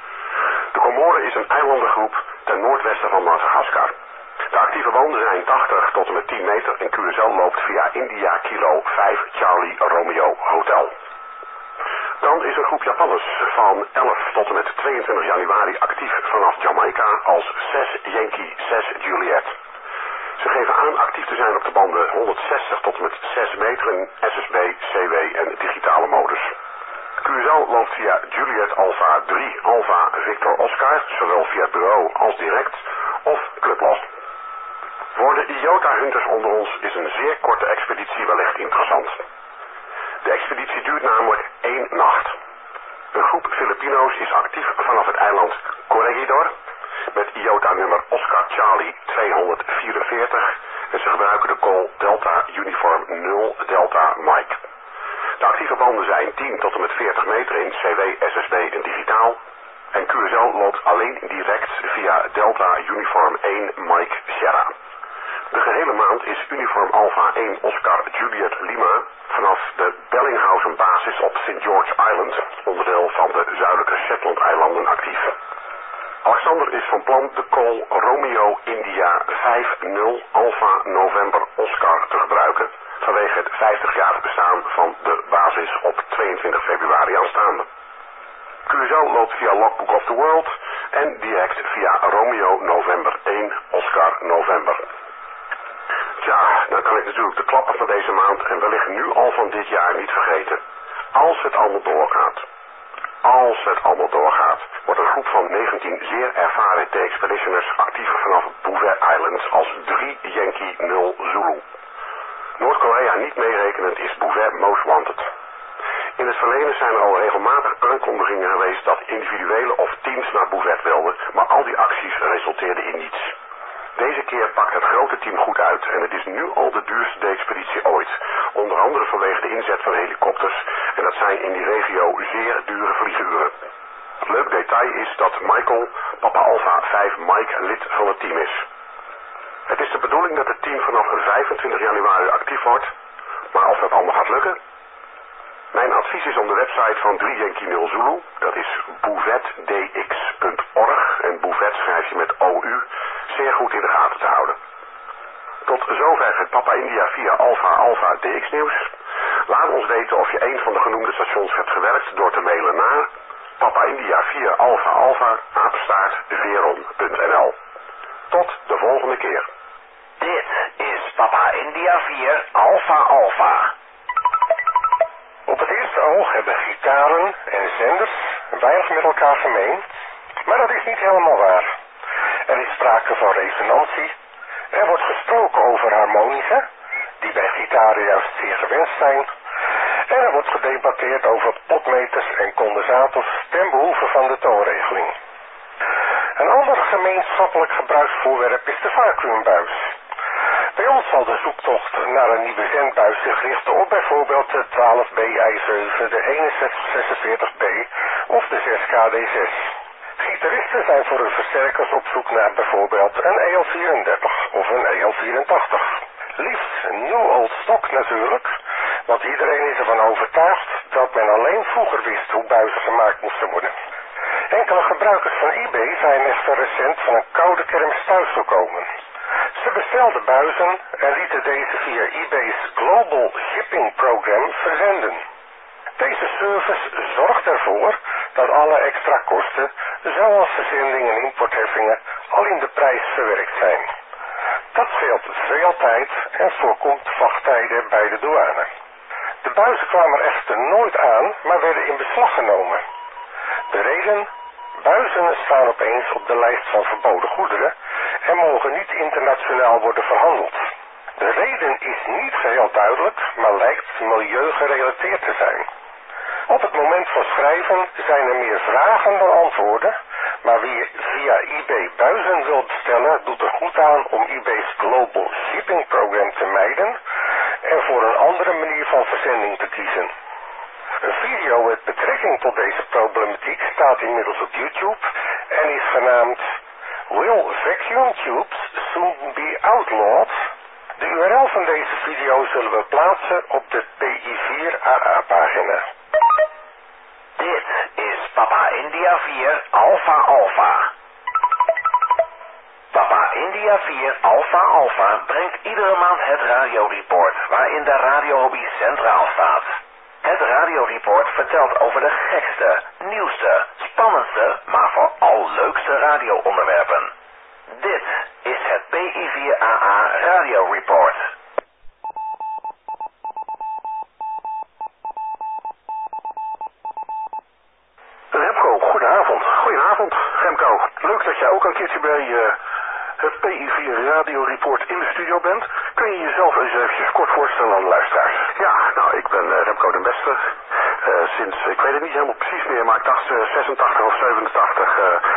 De Comoren is een eilandengroep ten noordwesten van Madagaskar. De actieve banden zijn 80 tot en met 10 meter en QSL loopt via India Kilo 5 Charlie Romeo Hotel. Dan is een groep Japanners van 11 tot en met 22 januari actief vanaf Jamaica als 6 Yankee 6 Juliet. Ze geven aan actief te zijn op de banden 160 tot en met 6 meter in SSB, CW en digitale modus. QSL loopt via Juliet Alpha 3 Alpha Victor Oscar, zowel via bureau als direct, of Clublog. Voor de IOTA-hunters onder ons is een zeer korte expeditie wellicht interessant. De expeditie duurt namelijk 1 nacht. Een groep Filipino's is actief vanaf het eiland Corregidor met IOTA nummer Oscar Charlie 244 en ze gebruiken de call Delta Uniform 0 Delta Mike. De actieve banden zijn 10 tot en met 40 meter in CW, SSB en digitaal. En QSL loopt alleen direct via Delta Uniform 1 Mike Sierra. De gehele maand is Uniform Alpha 1 Oscar Juliet Lima vanaf de Bellinghausen basis op St. George Island, onderdeel van de zuidelijke Shetland-eilanden, actief. Alexander is van plan de call Romeo India 50 Alpha November Oscar te gebruiken vanwege het 50-jarig bestaan van de basis op 22 februari aanstaande. QSL loopt via Logbook of the World en direct via Romeo November 1 Oscar November. Tja, dan kan ik natuurlijk de klappen van deze maand en wellicht nu al van dit jaar niet vergeten. Als het allemaal doorgaat, wordt een groep van 19 zeer ervaren T-expeditioners actief vanaf Bouvet Island als 3 Yankee 0 Zulu. Noord-Korea niet meerekenend is Bouvet most wanted. In het verleden zijn er al regelmatig aankondigingen geweest dat individuele of teams naar Bouvet wilden, maar al die acties resulteerden in niets. Deze keer pakt het grote team goed uit en het is nu al de duurste expeditie ooit. Onder andere vanwege de inzet van helikopters en dat zijn in die regio zeer dure vlieguren. Leuk detail is dat Michael, Papa Alpha 5 Mike, lid van het team is. Het is de bedoeling dat het team vanaf 25 januari actief wordt, maar of dat allemaal gaat lukken? Mijn advies is om de website van 3 Yankee 0 Zulu, dat is bouvetdx.org en Bouvet schrijf je met OU, zeer goed in de gaten te houden. Tot zover het Papa India via Alpha DX nieuws. Laat ons weten of je een van de genoemde stations hebt gewerkt door te mailen naar Papa India via @veron.nl. Tot de volgende keer. Dit is Papa India 4 Alpha. Op het eerste oog hebben gitaren en zenders weinig met elkaar gemeen, maar dat is niet helemaal waar. Er is sprake van resonantie, er wordt gesproken over harmonische, die bij gitaren juist zeer gewenst zijn, en er wordt gedebatteerd over potmeters en condensators ten behoeve van de toonregeling. Een ander gemeenschappelijk gebruiksvoorwerp is de vacuümbuis. Bij ons zal de zoektocht naar een nieuwe zendbuis zich richten op bijvoorbeeld de 12B-I7, de 6146B of de 6KD6. Gitaristen zijn voor hun versterkers op zoek naar bijvoorbeeld een EL34 of een EL84. Liefst new old stock natuurlijk, want iedereen is ervan overtuigd dat men alleen vroeger wist hoe buizen gemaakt moesten worden. Enkele gebruikers van eBay zijn echter recent van een koude kermis thuisgekomen. Ze bestelden buizen en lieten deze via eBay's Global Shipping Program verzenden. Deze service zorgt ervoor dat alle extra kosten, zoals verzending en importheffingen, al in de prijs verwerkt zijn. Dat scheelt veel tijd en voorkomt wachttijden bij de douane. De buizen kwamen er echter nooit aan, maar werden in beslag genomen. De reden? Buizen staan opeens op de lijst van verboden goederen en mogen niet internationaal worden verhandeld. De reden is niet geheel duidelijk, maar lijkt milieugerelateerd te zijn. Op het moment van schrijven zijn er meer vragen dan antwoorden, maar wie via eBay buizen wil bestellen, doet er goed aan om eBay's Global Shipping Program te mijden en voor een andere manier van verzending te kiezen. Een video met betrekking tot deze problematiek staat inmiddels op YouTube en is genaamd Will Vacuum Tubes Soon Be Outlawed? De URL van deze video zullen we plaatsen op de PI4AA-pagina. Dit is Papa India 4 Alpha. Papa India 4 Alpha brengt iedere maand het radioreport waarin de radiohobby centraal staat. Het radioreport vertelt over de gekste, nieuwste, spannendste, maar vooral leukste radioonderwerpen. Dit is het PI4AA radioreport. Remco, goedenavond. Goedenavond, Remco. Leuk dat jij ook een keertje bij het PI4 radioreport in de studio bent. Kun je jezelf eens eventjes kort voorstellen aan de luisteraars? Ja, nou, ik ben Remco den Beste. Sinds, ik weet het niet helemaal precies meer, maar ik dacht 86 of 87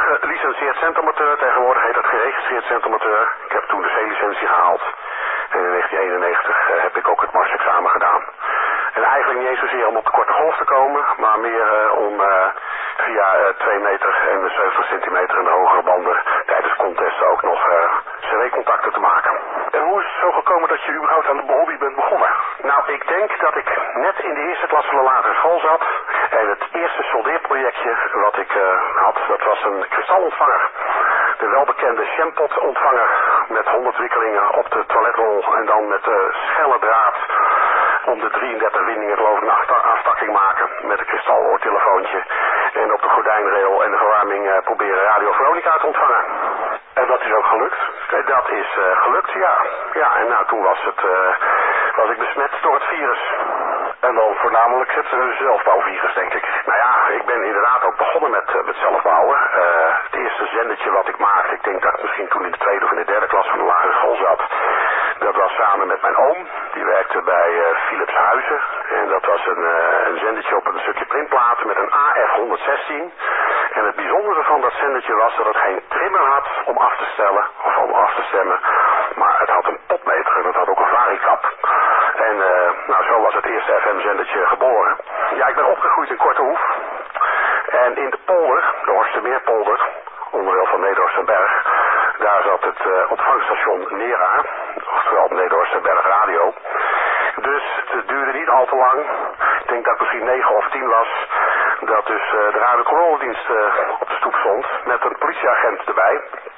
gelicenseerd zendamateur, tegenwoordig heet dat geregistreerd zendamateur. Ik heb toen de C-licentie gehaald. En in 1991 heb ik ook het marsexamen gedaan. En eigenlijk niet eens zozeer om op de korte golf te komen, maar meer om via 2 meter en 70 centimeter in de hogere banden tijdens contesten ook nog CW-contacten te maken. En hoe is het zo gekomen dat je überhaupt aan de hobby bent begonnen? Nou, ik denk dat ik net in de eerste klas van de lagere school zat. En het eerste soldeerprojectje wat ik had, dat was een kristalontvanger. De welbekende Shempot ontvanger met 100 wikkelingen op de toiletrol en dan met schelle draad om de 33 windingen geloof ik een afstakking maken met een kristaloortelefoontje. En op de gordijnrail en de verwarming proberen Radio Veronica te ontvangen. En dat is ook gelukt? Dat is gelukt, ja. Ja, en nou toen was ik besmet door het virus. En dan voornamelijk het zelfbouwvirus, denk ik. Nou ja, ik ben inderdaad ook begonnen met zelfbouwen. Het eerste zendetje wat ik maakte, ik denk dat ik misschien toen in de tweede of in de derde klas van de lagere school zat. Dat was samen met mijn oom. Die werkte bij Philips Huizen. En dat was een zendetje op een stukje printplaat met een AF116. En het bijzondere van dat zendetje was dat het geen trimmer had om af te stellen of om af te stemmen. Maar het had een potmeter en het had ook een varikap. En nou, zo was het eerste FM-zendertje geboren. Ja, ik ben opgegroeid in Kortehoef. En in de polder, de Horstermeerpolder, onderdeel van Nederhorsterberg, daar zat het ontvangstation Nera, oftewel Nederhorsterberg Radio. Dus het duurde niet al te lang. Ik denk dat ik misschien 9 of 10 was. Dat dus de radiocontroledienst op de stoep stond met een politieagent erbij.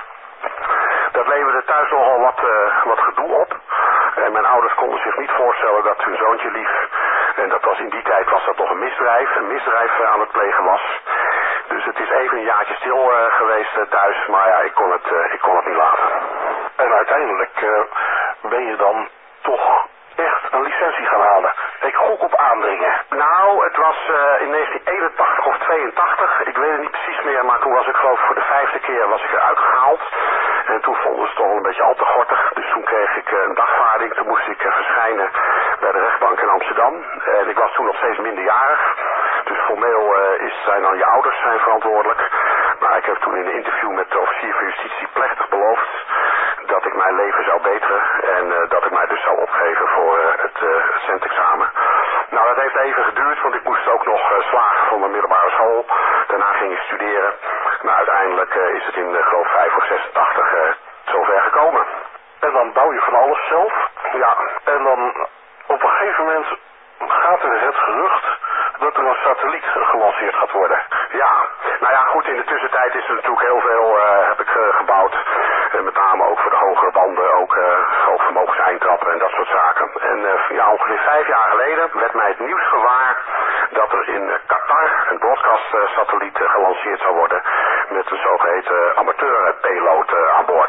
Dat leverde thuis nogal wat gedoe op. En mijn ouders konden zich niet voorstellen dat hun zoontje lief, en dat was in die tijd was dat nog een misdrijf aan het plegen was. Dus het is even een jaartje stil geweest thuis, maar ja, ik kon het niet laten. En uiteindelijk ben je dan toch echt een licentie gaan halen. Ik gok op aandringen. Nou, het was in 1981 of 82, ik weet het niet precies meer, maar toen was ik geloof voor de 5e keer was ik eruit gehaald. En toen vonden ze het toch wel een beetje al te gortig. Dus toen kreeg ik een dagvaarding, toen moest ik verschijnen bij de rechtbank in Amsterdam. En ik was toen nog steeds minderjarig. Dus formeel zijn dan je ouders zijn verantwoordelijk. Maar ik heb toen in een interview met de officier van justitie plechtig beloofd dat ik mijn leven zou beteren en dat ik mij dus zou opgeven voor het centexamen. Nou, dat heeft even geduurd, want ik moest ook nog slagen van de middelbare school. Daarna ging ik studeren. Maar uiteindelijk is het in geloof 5 of 86 zover gekomen. En dan bouw je van alles zelf? Ja. En dan op een gegeven moment gaat er het gerucht dat er een satelliet gelanceerd gaat worden. Ja, nou ja goed, in de tussentijd is er natuurlijk heel veel heb ik gebouwd. Met name ook voor de hogere banden, ook grootvermogens eindtrappen en dat soort zaken. En ja, ongeveer 5 jaar geleden werd mij het nieuws gewaar dat er in Qatar een broadcast-satelliet gelanceerd zou worden met een zogeheten amateur-payload aan boord.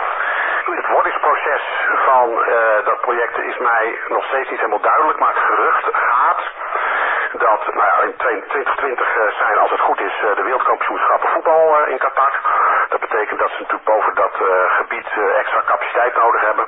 Het wordingsproces van dat project is mij nog steeds niet helemaal duidelijk, maar het gerucht gaat dat nou ja, in 2020 zijn, als het goed is, de wereldkampioenschappen voetbal in Qatar. Dat betekent dat ze natuurlijk boven dat gebied extra capaciteit nodig hebben.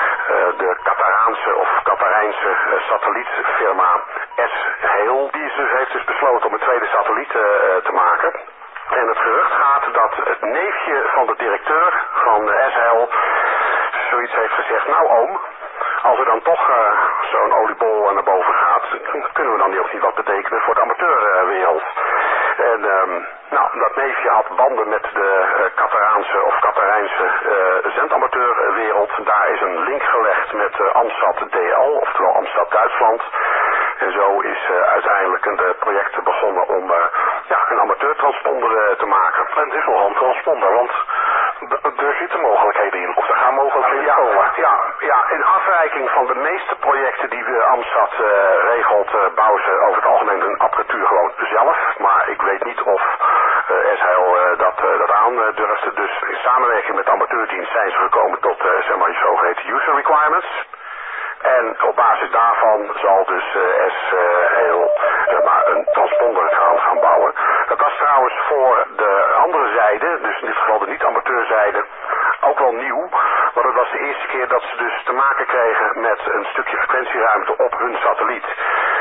De Qataraanse of Qatarijnse satellietfirma S-Hale, die heeft dus besloten om een tweede satelliet te maken. En het gerucht gaat dat het neefje van de directeur van S-Hale zoiets heeft gezegd, nou oom, als er dan toch zo'n oliebol naar boven gaat, kunnen we dan ook niet wat betekenen voor de amateurwereld. En nou, dat neefje had banden met de Qataraanse of Qatarijnse zendamateurwereld. Daar is een link gelegd met Amstad DL, oftewel Amstad Duitsland. En zo is uiteindelijk een project begonnen om een amateurtransponder te maken. En het is wel een transponder, want er zitten mogelijkheden in, of er gaan mogelijkheden komen. Ja, in afwijking van de meeste projecten die Amstad regelt, bouwen ze over het algemeen hun apparatuur gewoon zelf. Maar ik weet niet of SHL dat aandurfde. Dus in samenwerking met de amateurdienst zijn ze gekomen tot zeg maar zogeheten user requirements. En op basis daarvan zal dus SHL een transponder gaan bouwen. Dat was trouwens voor de andere zijde, dus in dit geval de niet-amateurzijde, ook wel nieuw. Want het was de eerste keer dat ze dus te maken kregen met een stukje frequentieruimte op hun satelliet.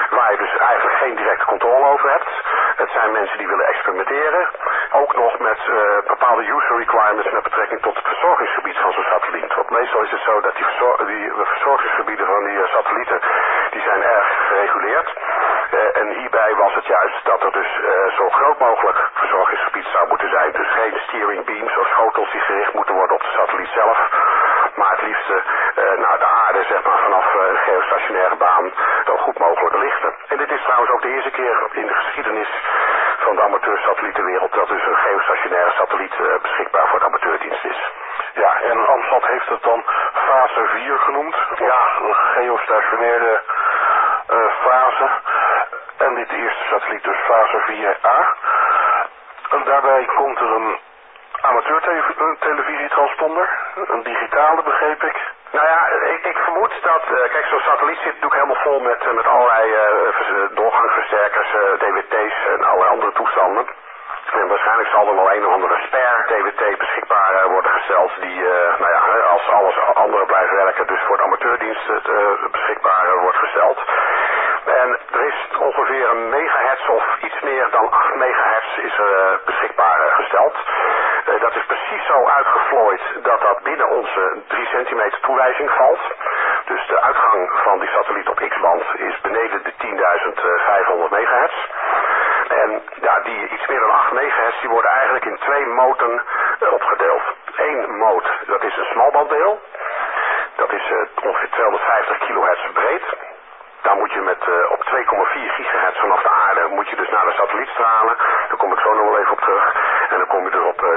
waar je dus eigenlijk geen directe controle over hebt. Het zijn mensen die willen experimenteren. Ook nog met bepaalde user requirements met betrekking tot het verzorgingsgebied van zo'n satelliet. Want meestal is het zo dat die verzorgingsgebieden van die satellieten, die zijn erg gereguleerd. En hierbij was het juist dat er dus zo groot mogelijk verzorgingsgebied zou moeten zijn. Dus geen steering beams of schotels die gericht moeten worden op de satelliet zelf. Maar het liefst naar de aarde, zeg maar, vanaf een geostationaire baan zo goed mogelijk lichten. En dit is trouwens ook de eerste keer in de geschiedenis van de amateursatellietenwereld dat dus een geostationaire satelliet beschikbaar voor de amateurdienst is. Ja, en Amstad heeft het dan fase 4 genoemd. Ja, een geostationaire fase. En dit eerste satelliet dus fase 4A. En daarbij komt er een amateurtelevisietransponder, een digitale begreep ik. Nou ja, ik vermoed dat, kijk, zo'n satelliet zit natuurlijk helemaal vol met allerlei doorgangsversterkers, DWT's en allerlei andere toestanden. En waarschijnlijk zal er wel een of andere spare DWT beschikbaar worden gesteld die, nou ja, als alles andere blijft werken, dus voor de amateurdienst beschikbaar wordt gesteld. En er is ongeveer een megahertz of iets meer dan 8 megahertz is beschikbaar gesteld. Dat is precies zo uitgevlooid dat dat binnen onze 3 centimeter toewijzing valt. Dus de uitgang van die satelliet op X-band is beneden de 10.500 megahertz. En ja, die iets meer dan 8 megahertz die worden eigenlijk in 2 moten opgedeeld. 1 moot, dat is een smalbanddeel. Dat is ongeveer 250 kilohertz breed. Daar moet je met op 2,4 gigahertz vanaf de aarde moet je dus naar de satelliet stralen. Daar kom ik zo nog wel even op terug. En dan kom je er op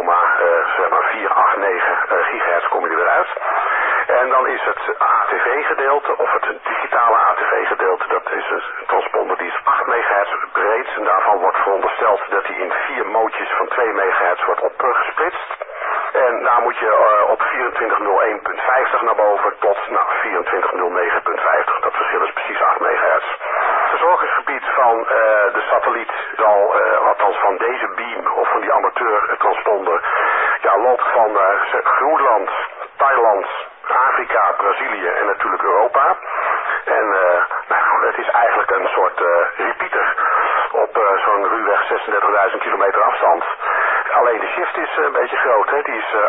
10,489 gigahertz kom je er weer uit. En dan is het ATV gedeelte, of het digitale ATV gedeelte, dat is een transponder die is 8 megahertz breed. En daarvan wordt verondersteld dat die in 4 mootjes van 2 megahertz wordt opgesplitst. En daar moet je op 2401.50 naar boven tot 2409.50. Dat verschil is precies 8 megahertz. Het verzorgingsgebied van de satelliet zal, althans van deze beam of van die amateurtransponder, ja, loopt van Groenland, Thailand, Afrika, Brazilië en natuurlijk Europa. En nou, het is eigenlijk een soort repeater op zo'n ruwweg 36.000 kilometer afstand. Alleen de shift is een beetje groot, hè? Die is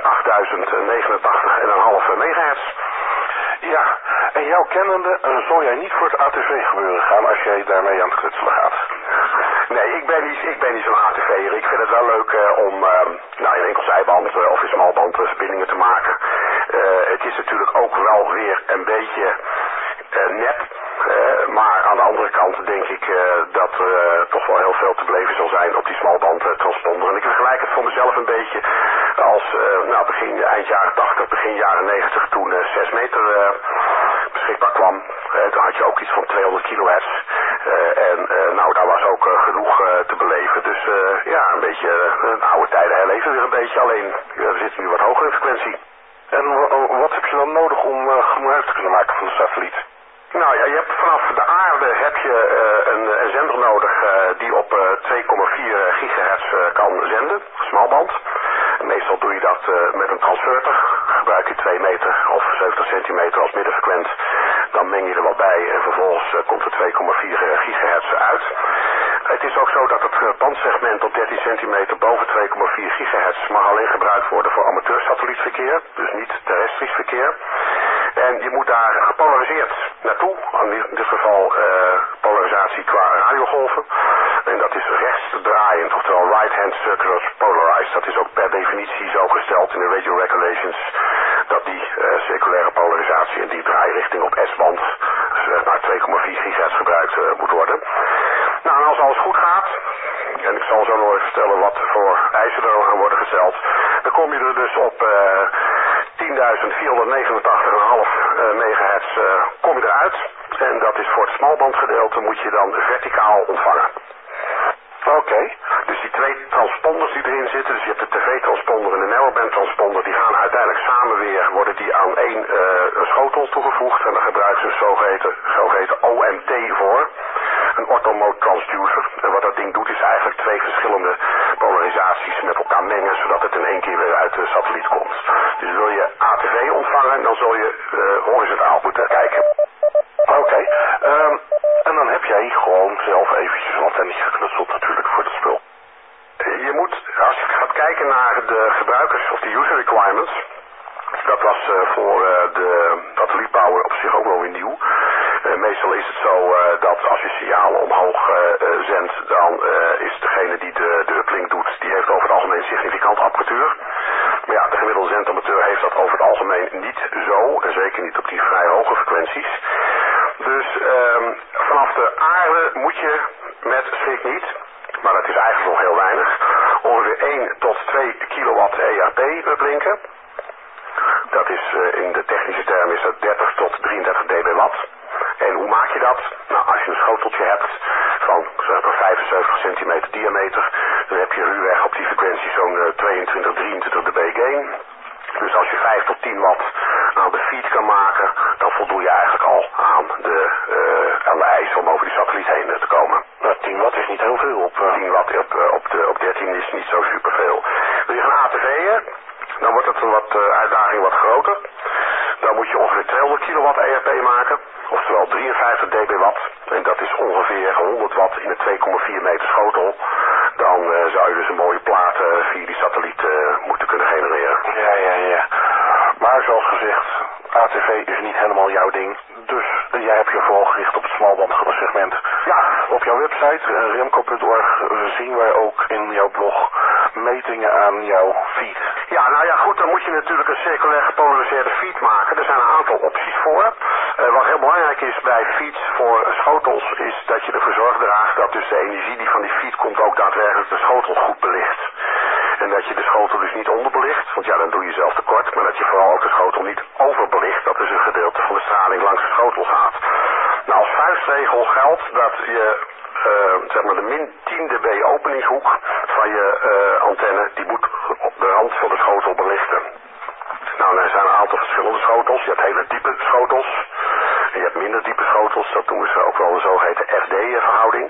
8089,5 megahertz. Ja, en jouw kennende zal jij niet voor het ATV gebeuren gaan als jij daarmee aan het knutselen gaat? Nee, ik ben niet zo'n ATV'er. Ik vind het wel leuk om nou, in enkelzijband of in smalband verbindingen te maken. Het is natuurlijk ook wel weer een beetje nep. Maar aan de andere kant denk ik dat er toch wel heel veel te beleven zal zijn op die smalband transponder. En ik vergelijk het voor mezelf een beetje als nou, eind jaren 80, begin jaren 90 toen 6 meter beschikbaar kwam. Toen had je ook iets van 200 kilohertz. Nou, daar was ook genoeg te beleven. Dus ja, een beetje oude tijden herleven weer een beetje. Alleen we zitten nu wat hoger in frequentie. En wat heb je dan nodig om gebruik te kunnen maken van de satelliet? Nou ja, je hebt vanaf de aarde heb je een zender nodig die op 2,4 gigahertz kan zenden, smalband. Meestal doe je dat met een transverter. Gebruik je 2 meter of 70 centimeter als middenfrequent. Dan meng je er wat bij en vervolgens komt er 2,4 gigahertz uit. Het is ook zo dat het bandsegment op 13 centimeter boven 2,4 gigahertz mag alleen gebruikt worden voor amateursatellietverkeer. Dus niet terrestrisch verkeer. En je moet daar gepolariseerd naartoe. In dit geval polarisatie qua radiogolven. En dat is rechtsdraaiend, oftewel right-hand circular polarized. Dat is ook per definitie zo gesteld in de radio regulations. Dat die circulaire polarisatie en die draairichting op S-band naar 2,4 gigahertz gebruikt moet worden. Nou, en als alles goed gaat, en ik zal zo nog even vertellen wat voor eisen er aan worden gesteld, dan kom je er dus op 10.489,5 megahertz kom je eruit. En dat is voor het smalbandgedeelte moet je dan verticaal ontvangen. Oké. Dus die 2 transponders die erin zitten, dus je hebt de tv-transponder en de narrowband transponder, die gaan uiteindelijk samen weer, worden die aan 1 schotel toegevoegd. En daar gebruiken ze een zogeheten OMT voor. Een orthomode transducer. En wat dat ding doet is eigenlijk 2 verschillende polarisaties met elkaar mengen, zodat het in 1 keer weer uit de satelliet komt. Dus wil je ATV ontvangen, dan zul je horizontaal moeten kijken. Oké. En dan heb jij nog eventjes een antennetje geknutseld natuurlijk voor het spul. Je moet, als je gaat kijken naar de gebruikers of de user requirements, dat was voor de satellietbouwer op zich ook wel weer nieuw. Meestal is het zo dat als je signalen omhoog zendt, dan is degene die de uplink doet, die heeft over het algemeen significant apparatuur. Maar ja, de gemiddelde zendamateur heeft dat over het algemeen niet zo, en zeker niet op die vrij hoge frequenties. Dus vanaf de aarde moet je met, schrik niet, maar dat is eigenlijk nog heel weinig, ongeveer 1 tot 2 kilowatt ERP uplinken. Dat is in de technische term is dat 30 tot 33 dBwatt. En hoe maak je dat? Nou, als je een schoteltje hebt van zeg maar 75 centimeter diameter, dan heb je ruwweg op die frequentie zo'n 22, 23 dB gain. Dus als je 5 tot 10 watt aan de feed kan maken, dan voldoe je eigenlijk al aan de eis om over die satelliet heen te komen. Nou, 10 watt is niet heel veel. 10 watt op 13 is niet zo superveel. Wil je gaan ATV'en, dan wordt het een uitdaging wat groter. Dan moet je ongeveer 200 kilowatt ERP maken, oftewel 53 dBwatt. En dat is ongeveer 100 watt in een 2,4 meter schotel. Dan zou je dus een mooie plaat via die satelliet moeten kunnen genereren. Ja. Maar zoals gezegd, ATV is niet helemaal jouw ding. Dus jij hebt je vooral gericht op het smalbandsegment. Ja. Op jouw website remco.org zien wij ook in jouw blog metingen aan jouw feed. Ja, nou ja goed, dan moet je natuurlijk een circulair gepolariseerde feed maken. Er zijn een aantal opties voor. Wat heel belangrijk is bij feeds voor schotels is dat je ervoor zorg draagt dat dus de energie die van die feed komt ook daadwerkelijk de schotel goed belicht. En dat je de schotel dus niet onderbelicht, want ja, dan doe je zelf tekort, maar dat je vooral ook de schotel niet overbelicht, dat dus een gedeelte van de straling langs de schotel gaat. Nou, als vuistregel geldt dat je zeg maar de min 10 dB openingshoek van je antenne, die moet op de rand van de schotel belichten. Nou, er zijn een aantal verschillende schotels. Je hebt hele diepe schotels. En je hebt minder diepe schotels. Dat noemen ze ook wel de zogeheten FD-verhouding.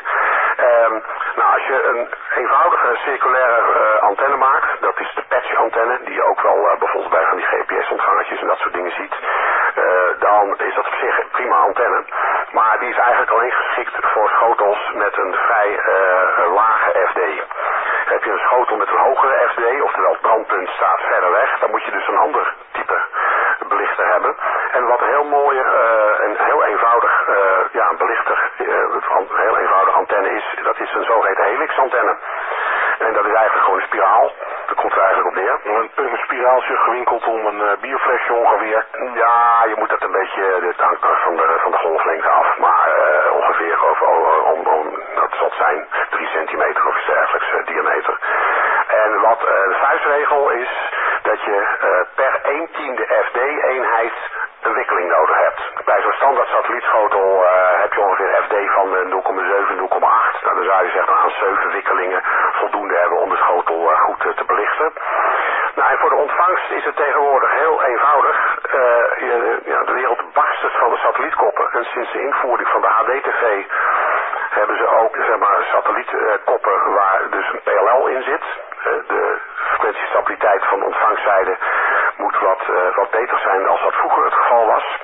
Nou, als je een eenvoudige circulaire antenne maakt, dat is de patch-antenne, die je ook wel bijvoorbeeld bij van die GPS-ontvangertjes en dat soort dingen ziet, dan is dat op zich een prima antenne. Maar die is eigenlijk alleen geschikt voor schotels met een vrij lage FD. Heb je een schotel met een hogere FD, oftewel het brandpunt staat verder weg, dan moet je dus een ander type belichter hebben. En wat een heel mooie en heel eenvoudig belichter, een heel eenvoudige antenne is, dat is een zogeheten helix-antenne. En dat is eigenlijk gewoon een spiraal. Dat komt er eigenlijk op neer. Een spiraaltje gewinkeld om een bierflesje ongeveer. Ja, je moet dat een beetje van de golflengte af. Maar ongeveer dat zal het zijn 3 centimeter of iets dergelijks diameter. En wat de vuistregel is dat je per 1/10 FD-eenheid een wikkeling nodig hebt. Bij zo'n standaard satellietschotel heb je ongeveer FD van 0,7, 0,8. Nou, dan zou je zeggen aan 7 wikkelingen voldoende hebben om de schotel goed te belichten. Nou, en voor de ontvangst is het tegenwoordig heel eenvoudig. De wereld barst het van de satellietkoppen. En sinds de invoering van de HD-TV hebben ze ook zeg maar satellietkoppen waar dus een PLL in zit. De frequentiestabiliteit van de ontvangstzijde moet wat beter zijn als dat vroeger het geval was.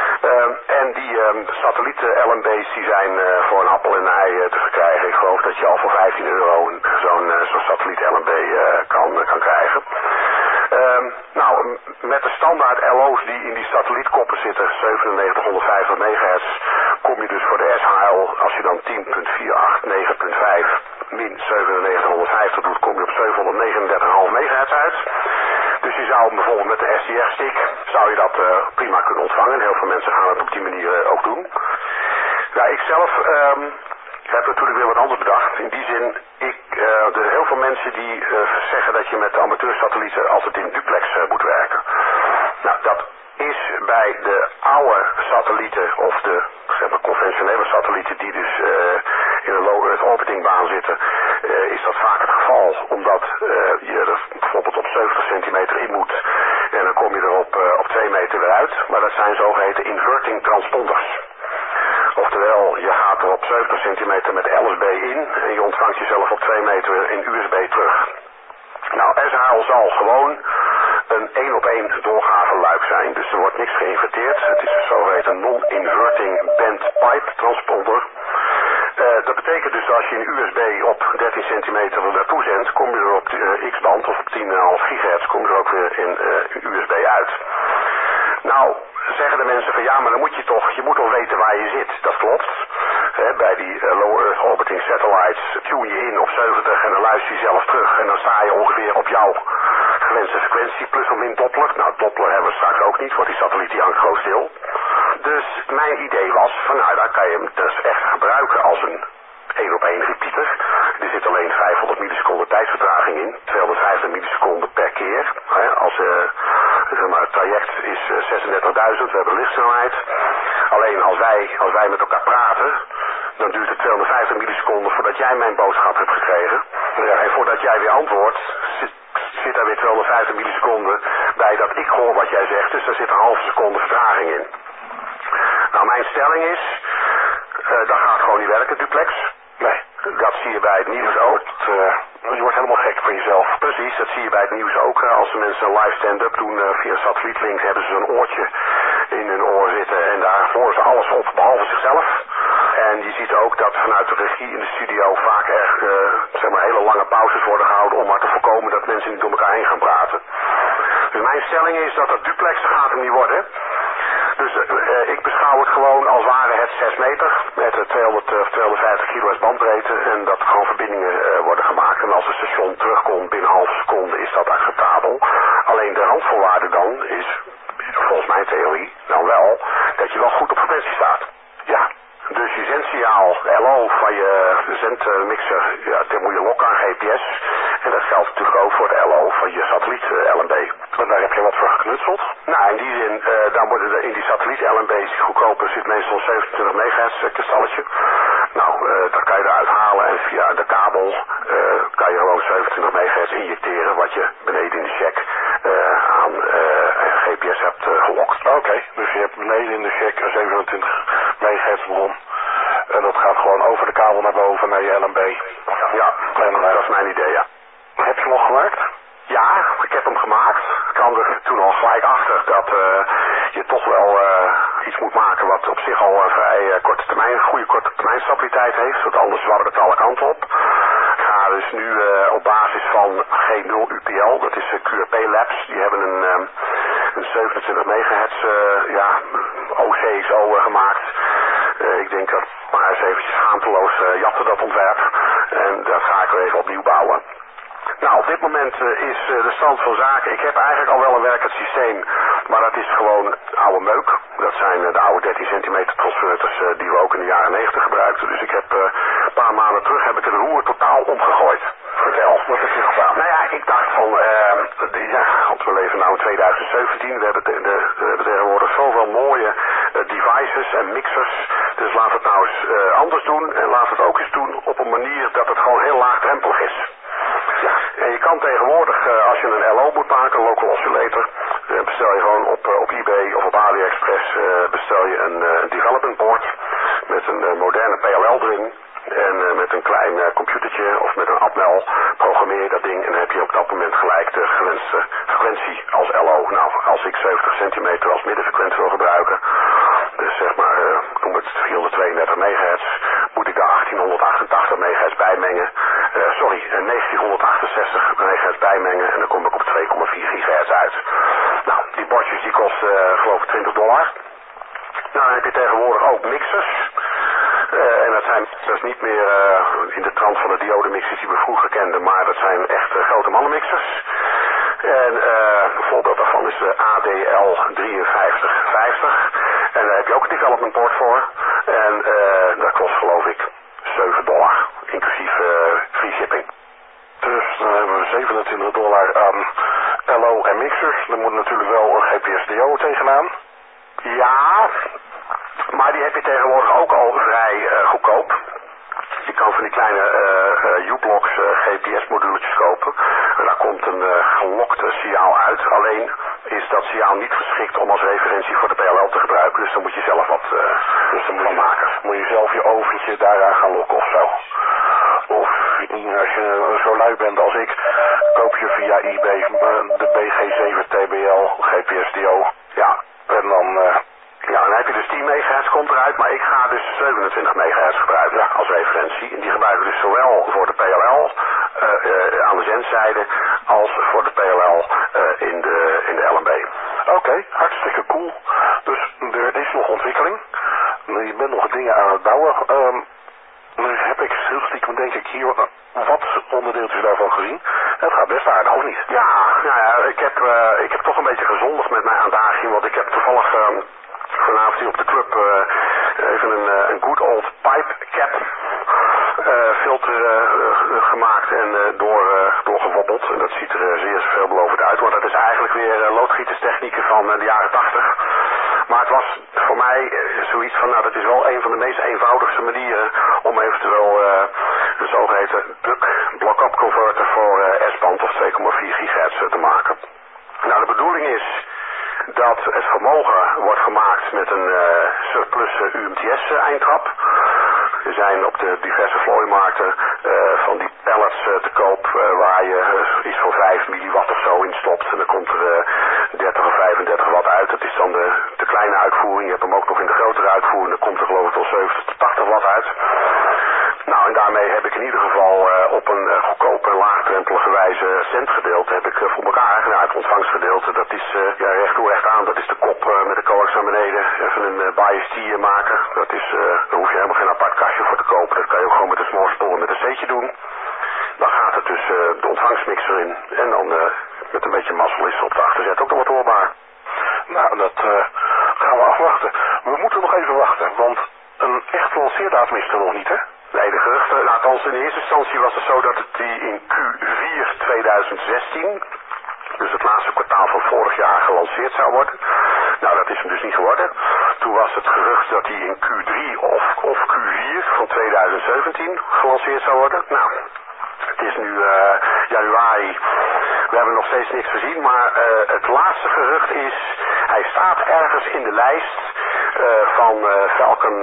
En die satellieten LNB's die zijn voor een appel en een ei te verkrijgen. Ik geloof dat je al voor €15 zo'n satelliet LNB kan krijgen. Nou, met de standaard LO's die in die satellietkoppen zitten, 9750 MHz, kom je dus voor de SHL, als je dan 10.489.5 min 9750 doet, kom je op 739,5 MHz uit. Dus je zou bijvoorbeeld met de SDR-stick, zou je dat prima kunnen ontvangen. En heel veel mensen gaan het op die manier ook doen. Nou, ik zelf heb natuurlijk weer wat anders bedacht. In die zin, er heel veel mensen die zeggen dat je met de amateursatellieten altijd in duplex moet werken. Nou, dat is bij de oude satellieten of de zeg maar, conventionele satellieten die dus in een low Earth orbiting baan zitten, is dat vaak het geval. Omdat je er bijvoorbeeld op 70 centimeter in moet en dan kom je er op 2 meter weer uit. Maar dat zijn zogeheten inverting transponders. Oftewel, je gaat er op 70 centimeter met LSB in en je ontvangt jezelf op 2 meter in USB terug. Nou, SHL zal gewoon een 1-op-1 doorgavenluik zijn. Dus er wordt niks geïnverteerd. Het is een zogeheten non-inverting band pipe transponder. dat betekent dus dat als je een USB op 13 centimeter naartoe zendt, kom je er op de X-band of op 10,5 gigahertz, kom je er ook weer in USB uit. Nou, zeggen de mensen van ja, maar dan moet je moet toch weten waar je zit. Dat klopt. Bij die low Earth orbiting satellites tune je in op 70 en dan luister je zelf terug. En dan sta je ongeveer op jouw gewenste frequentie, plus of min Doppler. Nou, Doppler hebben we straks ook niet, want die satelliet die hangt gewoon stil. Dus mijn idee was van nou, dan kan je hem dus echt gebruiken als een 1-op-1 repeater. Er zit alleen 500 milliseconden tijdsvertraging in, 250 milliseconden per keer. Als zeg maar, het traject is 36.000, we hebben lichtsnelheid. Alleen als wij met elkaar praten, dan duurt het 250 milliseconden voordat jij mijn boodschap hebt gekregen. En voordat jij weer antwoordt, zit er weer 250 milliseconden bij dat ik hoor wat jij zegt. Dus daar zit een halve seconde vertraging in. Nou, mijn stelling is, dat gaat gewoon niet werken, duplex. Nee, dat zie je bij het nieuws ook. Je wordt helemaal gek van jezelf. Precies, dat zie je bij het nieuws ook. Als de mensen een live stand-up doen via satellietlink, hebben ze een oortje in hun oor zitten en daar horen ze alles op, behalve zichzelf. En je ziet ook dat vanuit de regie in de studio vaak zeg maar hele lange pauzes worden gehouden om maar te voorkomen dat mensen niet door elkaar heen gaan praten. Dus mijn stelling is dat dat duplexen gaat hem niet worden. Dus ik beschouw het gewoon als ware het 6 meter met 250 kHz bandbreedte en dat er gewoon verbindingen worden gemaakt. En als het station terugkomt binnen een halve seconde is dat acceptabel. Alleen de randvoorwaarde dan is, volgens mijn theorie, dan wel dat je wel goed op frequentie staat. Ja. Dus je zendsignaal LO van je zendmixer, ja, daar moet je lokken aan GPS. En dat geldt natuurlijk ook voor de LO van je satelliet LNB. Maar daar heb je wat voor geknutseld? Nou, in die zin, dan worden in die satelliet LNB's die goedkoper zit meestal 27 megahertz kristalletje. Nou, dat kan je eruit halen en via de kabel kan je gewoon 27 megahertz injecteren wat je beneden in de check aan GPS hebt gelokt. Oké, dus je hebt beneden in de check een 27 megahertz bron. En dat gaat gewoon over de kabel naar boven naar je LNB. Ja, en, dat is mijn idee, ja. Heb je hem al gemaakt? Ja, ik heb hem gemaakt. Ik kwam er toen al gelijk achter dat je toch wel iets moet maken wat op zich al een vrij goede korte termijn stabiliteit heeft. Want anders zwabbert het alle kanten op. Ik ga dus nu op basis van G0 UPL, dat is QRP Labs, die hebben een 27 megahertz OCXO gemaakt. Ik denk dat maar eens eventjes schaamteloos jatten dat ontwerp. En dat ga ik weer even opnieuw bouwen. Nou, op dit moment is de stand van zaken. Ik heb eigenlijk al wel een werkend systeem, maar dat is gewoon oude meuk. Dat zijn de oude 13 centimeter transverters die we ook in de jaren 90 gebruikten. Dus ik heb een paar maanden terug heb ik het roer totaal omgegooid. Vertel, wat heb je gedaan? Nou ja, ik dacht van, want we leven nu in 2017. We hebben tegenwoordig zoveel mooie devices en mixers. Dus laat het nou eens anders doen. En laat het ook eens doen op een manier dat het gewoon heel laagdrempelig is. Ja, en je kan tegenwoordig, als je een LO moet maken, een local oscillator, bestel je gewoon op eBay of op AliExpress, bestel je een development board met een moderne PLL erin. En met een klein computertje of met een Atmel programmeer je dat ding en dan heb je op dat moment gelijk de gewenste frequentie als LO. Nou, als ik 70 centimeter als middenfrequentie wil gebruiken, dus zeg maar, noem het 432 megahertz, moet ik daar 1888 megahertz bijmengen. 1968 megahertz bijmengen en dan kom ik op 2,4 gigahertz uit. Nou, die bordjes die kosten geloof ik $20. Nou, dan heb je tegenwoordig ook mixers. En dat is niet meer in de trant van de diodemixers die we vroeger kenden, maar dat zijn echt grote mannenmixers. En een voorbeeld daarvan is de ADL 5350. En daar heb je ook een development board voor. En dat kost geloof ik $7, inclusief free shipping. Dus dan hebben we $27 aan LO en mixers. Er moet natuurlijk wel een GPS-DO tegenaan. Ja, maar die heb je tegenwoordig ook al vrij goedkoop. Je kan van die kleine U-blocks GPS-moduletjes kopen. En daar komt een gelokt signaal uit. Alleen is dat signaal niet geschikt om als referentie voor de PLL te gebruiken. Dus dan moet je zelf wat van maken. Moet je zelf je oventje daaraan gaan lokken of zo. Of als je zo lui bent als ik, koop je via eBay de BG7 TBL GPS-DO. Ja, en dan heb je dus 10 megahertz komt eruit, maar ik ga dus 27 megahertz gebruiken als referentie. gebruiken. Dus zowel voor de PLL aan de zendzijde als voor de PLL in de LNB. Oké, hartstikke cool. Dus er is nog ontwikkeling. Je bent nog dingen aan het bouwen. Nu heb ik heel stiekem denk ik hier wat onderdeeltjes daarvan gezien. Het gaat best aardig, of niet? Ja, nou ja, ik heb toch een beetje gezondigd met mijn uitdaging, want ik heb toevallig vanavond hier op de club even een good old pipe cap filter gemaakt en doorgewobbeld. En dat ziet er zeer veelbelovend uit, want dat is eigenlijk weer loodgieterstechnieken van de jaren 80. Maar het was voor mij zoiets van, nou dat is wel een van de meest eenvoudigste manieren om eventueel een zogeheten duck block-up converter voor S-band of 2,4 gigahertz te maken. Nou, de bedoeling is dat het vermogen wordt gemaakt met een surplus UMTS eindtrap. Er zijn op de diverse vlooimarkten van die pallets te koop waar je iets voor 5 milliwatt of zo in stopt. En dan komt er 30 of 35 watt uit. Dat is dan de kleine uitvoering. Je hebt hem ook nog in de grotere uitvoering. Dan komt er geloof ik wel 70 tot 80 watt uit. Nou, en daarmee heb ik in ieder geval op een goedkope en laagdrempelige wijze centgedeelte heb ik voor elkaar. Nou, het ontvangstgedeelte, dat is recht toe recht aan. Dat is de kop met de coax naar beneden. Even een bias T maken. Dat is, daar hoef je helemaal geen apart kastje voor te kopen. Dat kan je ook gewoon met een smoorspul met een C'tje doen. Dan gaat het dus de ontvangstmixer in. En dan met een beetje mazzel is er op de achterzet ook nog wat hoorbaar. Nou, dat gaan we afwachten. We moeten nog even wachten, want een echt lanceerdatum is er nog niet, hè? Nee, de geruchten, nou, althans in eerste instantie was het zo dat het die in Q4 2016, dus het laatste kwartaal van vorig jaar, gelanceerd zou worden. Nou, dat is hem dus niet geworden. Toen was het gerucht dat die in Q3 of Q4 van 2017 gelanceerd zou worden. Nou, het is nu januari. We hebben nog steeds niks gezien, maar het laatste gerucht is, hij staat ergens in de lijst van Falcon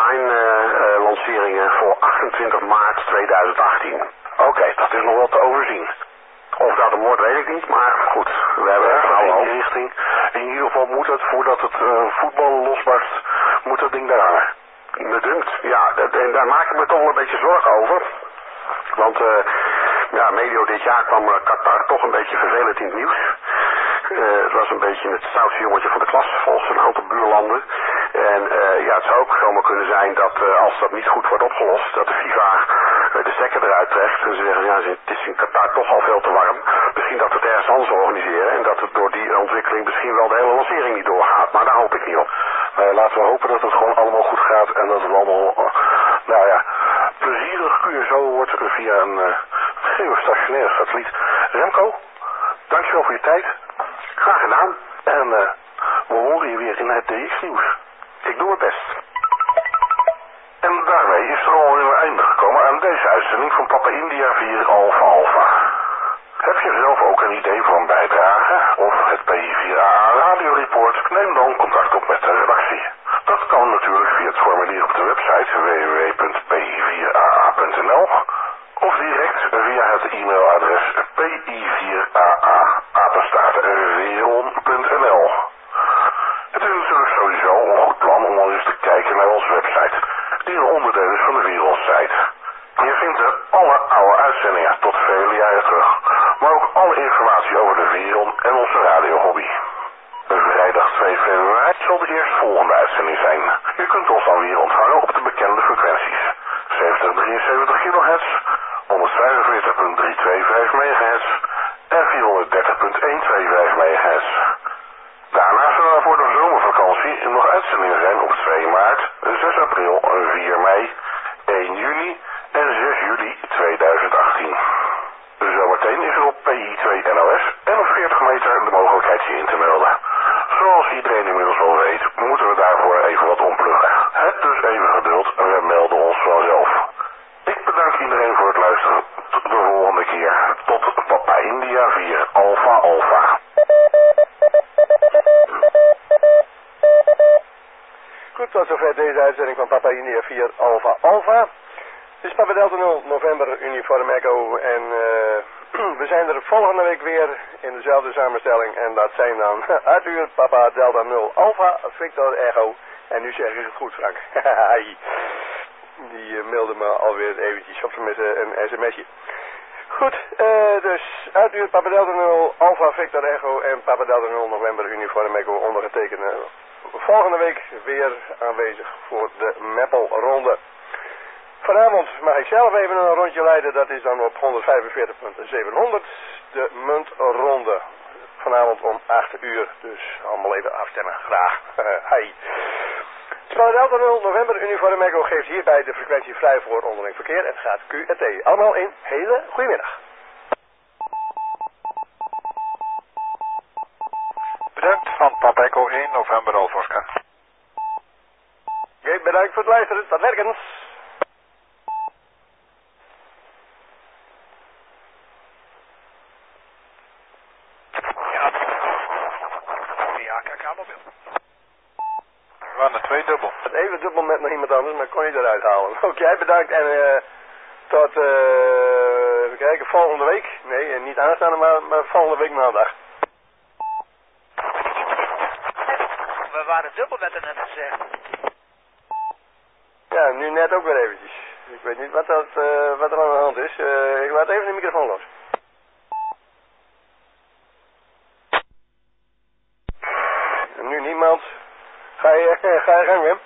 9 lanceringen voor 28 maart 2018. Oké, dat is nog wel te overzien. Of dat een woord weet ik niet, maar goed, we hebben ergens in die richting. In ieder geval moet het, voordat het voetbal losbarst, moet dat ding daar hangen. Me dunkt, ja, en daar maak ik me toch wel een beetje zorgen over. Want ja, medio dit jaar kwam Qatar toch een beetje vervelend in het nieuws. Het was een beetje het stoutste jongetje van de klas volgens een aantal buurlanden. En ja, het zou ook zomaar kunnen zijn dat als dat niet goed wordt opgelost, dat de FIFA de stekker eruit trekt. En ze zeggen, ja, het is in Qatar toch al veel te warm. Misschien dat we het ergens anders organiseren en dat het door die ontwikkeling misschien wel de hele lancering niet doorgaat. Maar daar hoop ik niet op. Laten we hopen dat het gewoon allemaal goed gaat en dat het allemaal, nou ja, plezierig QSO wordt via een geostationaire satelliet. Remco, dankjewel voor je tijd. Graag gedaan. En we horen je weer in het DX-nieuws. Ik doe het best. En daarmee is er alweer een einde gekomen aan deze uitzending van Papa India 4 Alpha Alpha. Heb je zelf ook een idee voor een bijdrage of het PI4AA radioreport? Neem dan contact op met de redactie. Dat kan natuurlijk via het formulier op de website www.pi4aa.nl of direct via het e-mailadres pi4aa@veron.nl. Het is natuurlijk sowieso een goed plan om al eens te kijken naar onze website, die een onderdeel is van de Veron-site. Je vindt er alle oude uitzendingen tot vele jaren terug, maar ook alle informatie over de Veron en onze radiohobby. Vrijdag 2 februari zal de eerstvolgende uitzending zijn. Je kunt ons dan weer ontvangen op de bekende frequenties. 7073 kHz, 145.325 MHz en 430.125 MHz. Daarna zullen er voor de zomervakantie nog uitzendingen zijn op 2 maart, 6 april, 4 mei, 1 juni en 6 juli 2018. Zometeen is er op PI2 NOS en op 40 meter de mogelijkheid je in te melden. Zoals iedereen inmiddels wel weet, moeten we daarvoor even wat ompluggen. Het dus even geduld en we melden ons vanzelf. Ik bedank iedereen voor het luisteren. Tot de volgende keer. Tot Papa India 4 Alpha Alpha. Goed, tot zover deze uitzending van Papa India 4 Alpha Alpha. Het is Papa Delta 0 November Uniform Echo en we zijn er volgende week weer in dezelfde samenstelling en dat zijn dan Arthur, Papa Delta 0 Alpha, Victor Echo en nu zeg ik het goed, Frank. Die mailde me alweer eventjes, of tenminste een sms'je. Goed, dus uitduur Papa Delta 0, Alpha Victor Echo en Papa Delta 0 November Uniform Echo ondergetekende. Volgende week weer aanwezig voor de Meppelronde. Vanavond mag ik zelf even een rondje leiden, dat is dan op 145.700, de muntronde. Vanavond om 8 uur, dus allemaal even afstemmen, graag. Hi. Papa Delta 0 November Uniform Echo geeft hierbij de frequentie vrij voor onderling verkeer en gaat QRT. Allemaal in hele goedemiddag. Bedankt van Papa Echo 1 November Alpha Oscar. Oké, bedankt voor het luisteren. Tot werkens. Ja, KK-mobiel. We waren er 2 dubbel. Even dubbel met nog iemand anders, maar kon je eruit halen. Oké, bedankt en tot, even kijken, volgende week. Nee, niet aanstaande, maar volgende week maandag. We waren dubbel met een net gezegd. Ja, nu net ook weer eventjes. Ik weet niet wat er aan de hand is. Ik laat even de microfoon los. En nu niemand. Ga je gang, Wim?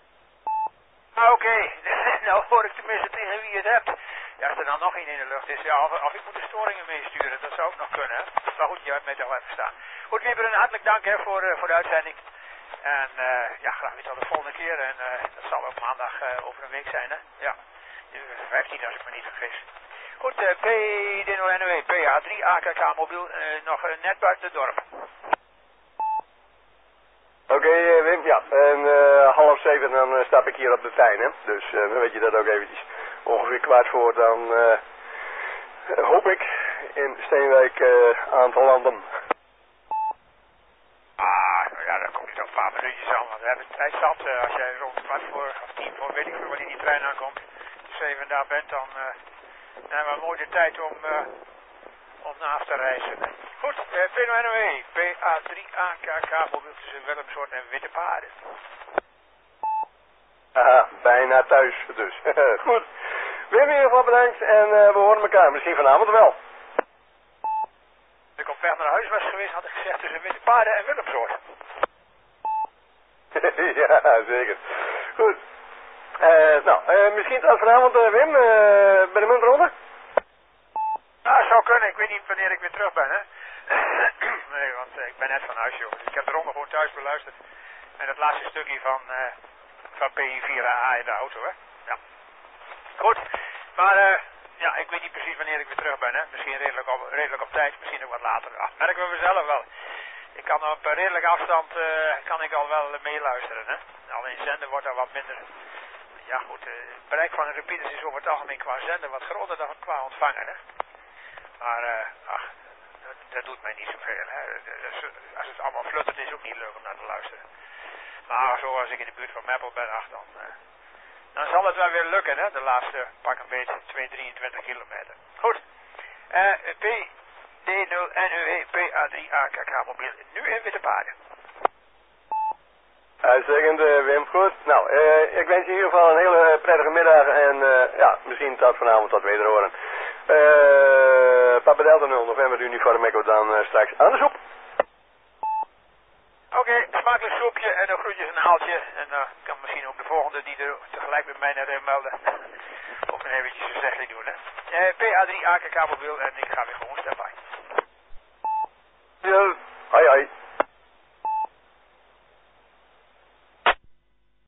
Oké. Nou hoor ik tenminste tegen wie je het hebt. Ja, als er dan nog één in de lucht is, ja, of ik moet de storingen meesturen, dat zou ook nog kunnen, hè. Maar goed, je hebt mij toch even staan. Goed, Wim, hartelijk dank hè, voor de uitzending. En ja, graag weer tot de volgende keer. En dat zal ook maandag over een week zijn, hè. Ja, 15 als ik me niet vergis. Goed, PD0NW, PA3, AKK mobiel, nog net buiten het dorp. Oké, Wim, ja. En 6:30 dan stap ik hier op de trein, hè. Dus dan weet je dat ook eventjes. Ongeveer 15:15 dan hoop ik in Steenwijk aan te landen. Ah, nou ja, dan kom je toch een paar minuutjes aan, want we hebben tijd zat. Als jij rond 10:15, weet ik veel wanneer die trein aankomt, dus even daar bent, dan hebben we mooi de tijd om naar af te reizen. Goed, PNW, PA3 AKK, mobiel tussen Willemsoort en Witte Paarden. Aha, bijna thuis dus. Goed, weer in ieder geval bedankt en we horen elkaar misschien vanavond wel. Als ik op weg naar huis was geweest, had ik gezegd tussen Witte Paarden en Willemsoort. Ja, zeker. Goed. Nou, misschien tot vanavond, Wim, bij de muntronde? Nou, zou kunnen. Ik weet niet wanneer ik weer terug ben, hè. Nee, want ik ben net van huis, joh. Ik heb de ronde gewoon thuis beluisterd. En het laatste stukje van PI4AA in de auto, hè. Ja. Goed. Maar, ja, ik weet niet precies wanneer ik weer terug ben, hè. Misschien redelijk op tijd, misschien ook wat later. Ach, merken we vanzelf wel. Ik kan op redelijke afstand, kan ik al wel meeluisteren, hè. Alleen zenden wordt daar wat minder. Ja goed, het bereik van de repeaters is over het algemeen qua zenden wat groter dan qua ontvangen, hè. Maar, ach, dat doet mij niet zoveel, hè. Als het allemaal fluttert is ook niet leuk om naar te luisteren. Maar zoals ik in de buurt van Meppel ben, ach, dan zal het wel weer lukken, hè. De laatste pak een beetje 223 kilometer. Goed. PD0NUE PA3 AKK mobiel, nu in Witte Paarden. Uitstekend, Wim, goed. Nou, ik wens je in ieder geval een hele prettige middag en ja, misschien tot vanavond tot wederhoren. Papa Delta 0 November Uniform Echo dan straks aan de soep. Oké, smakelijk soepje en dan groetjes een haaltje. En dan kan misschien ook de volgende die er tegelijk met mij naar melden. Ook nog eventjes een zegje doen, hè. PA3 AKK mobiel en ik ga weer gewoon standby. Ja, hoi hoi.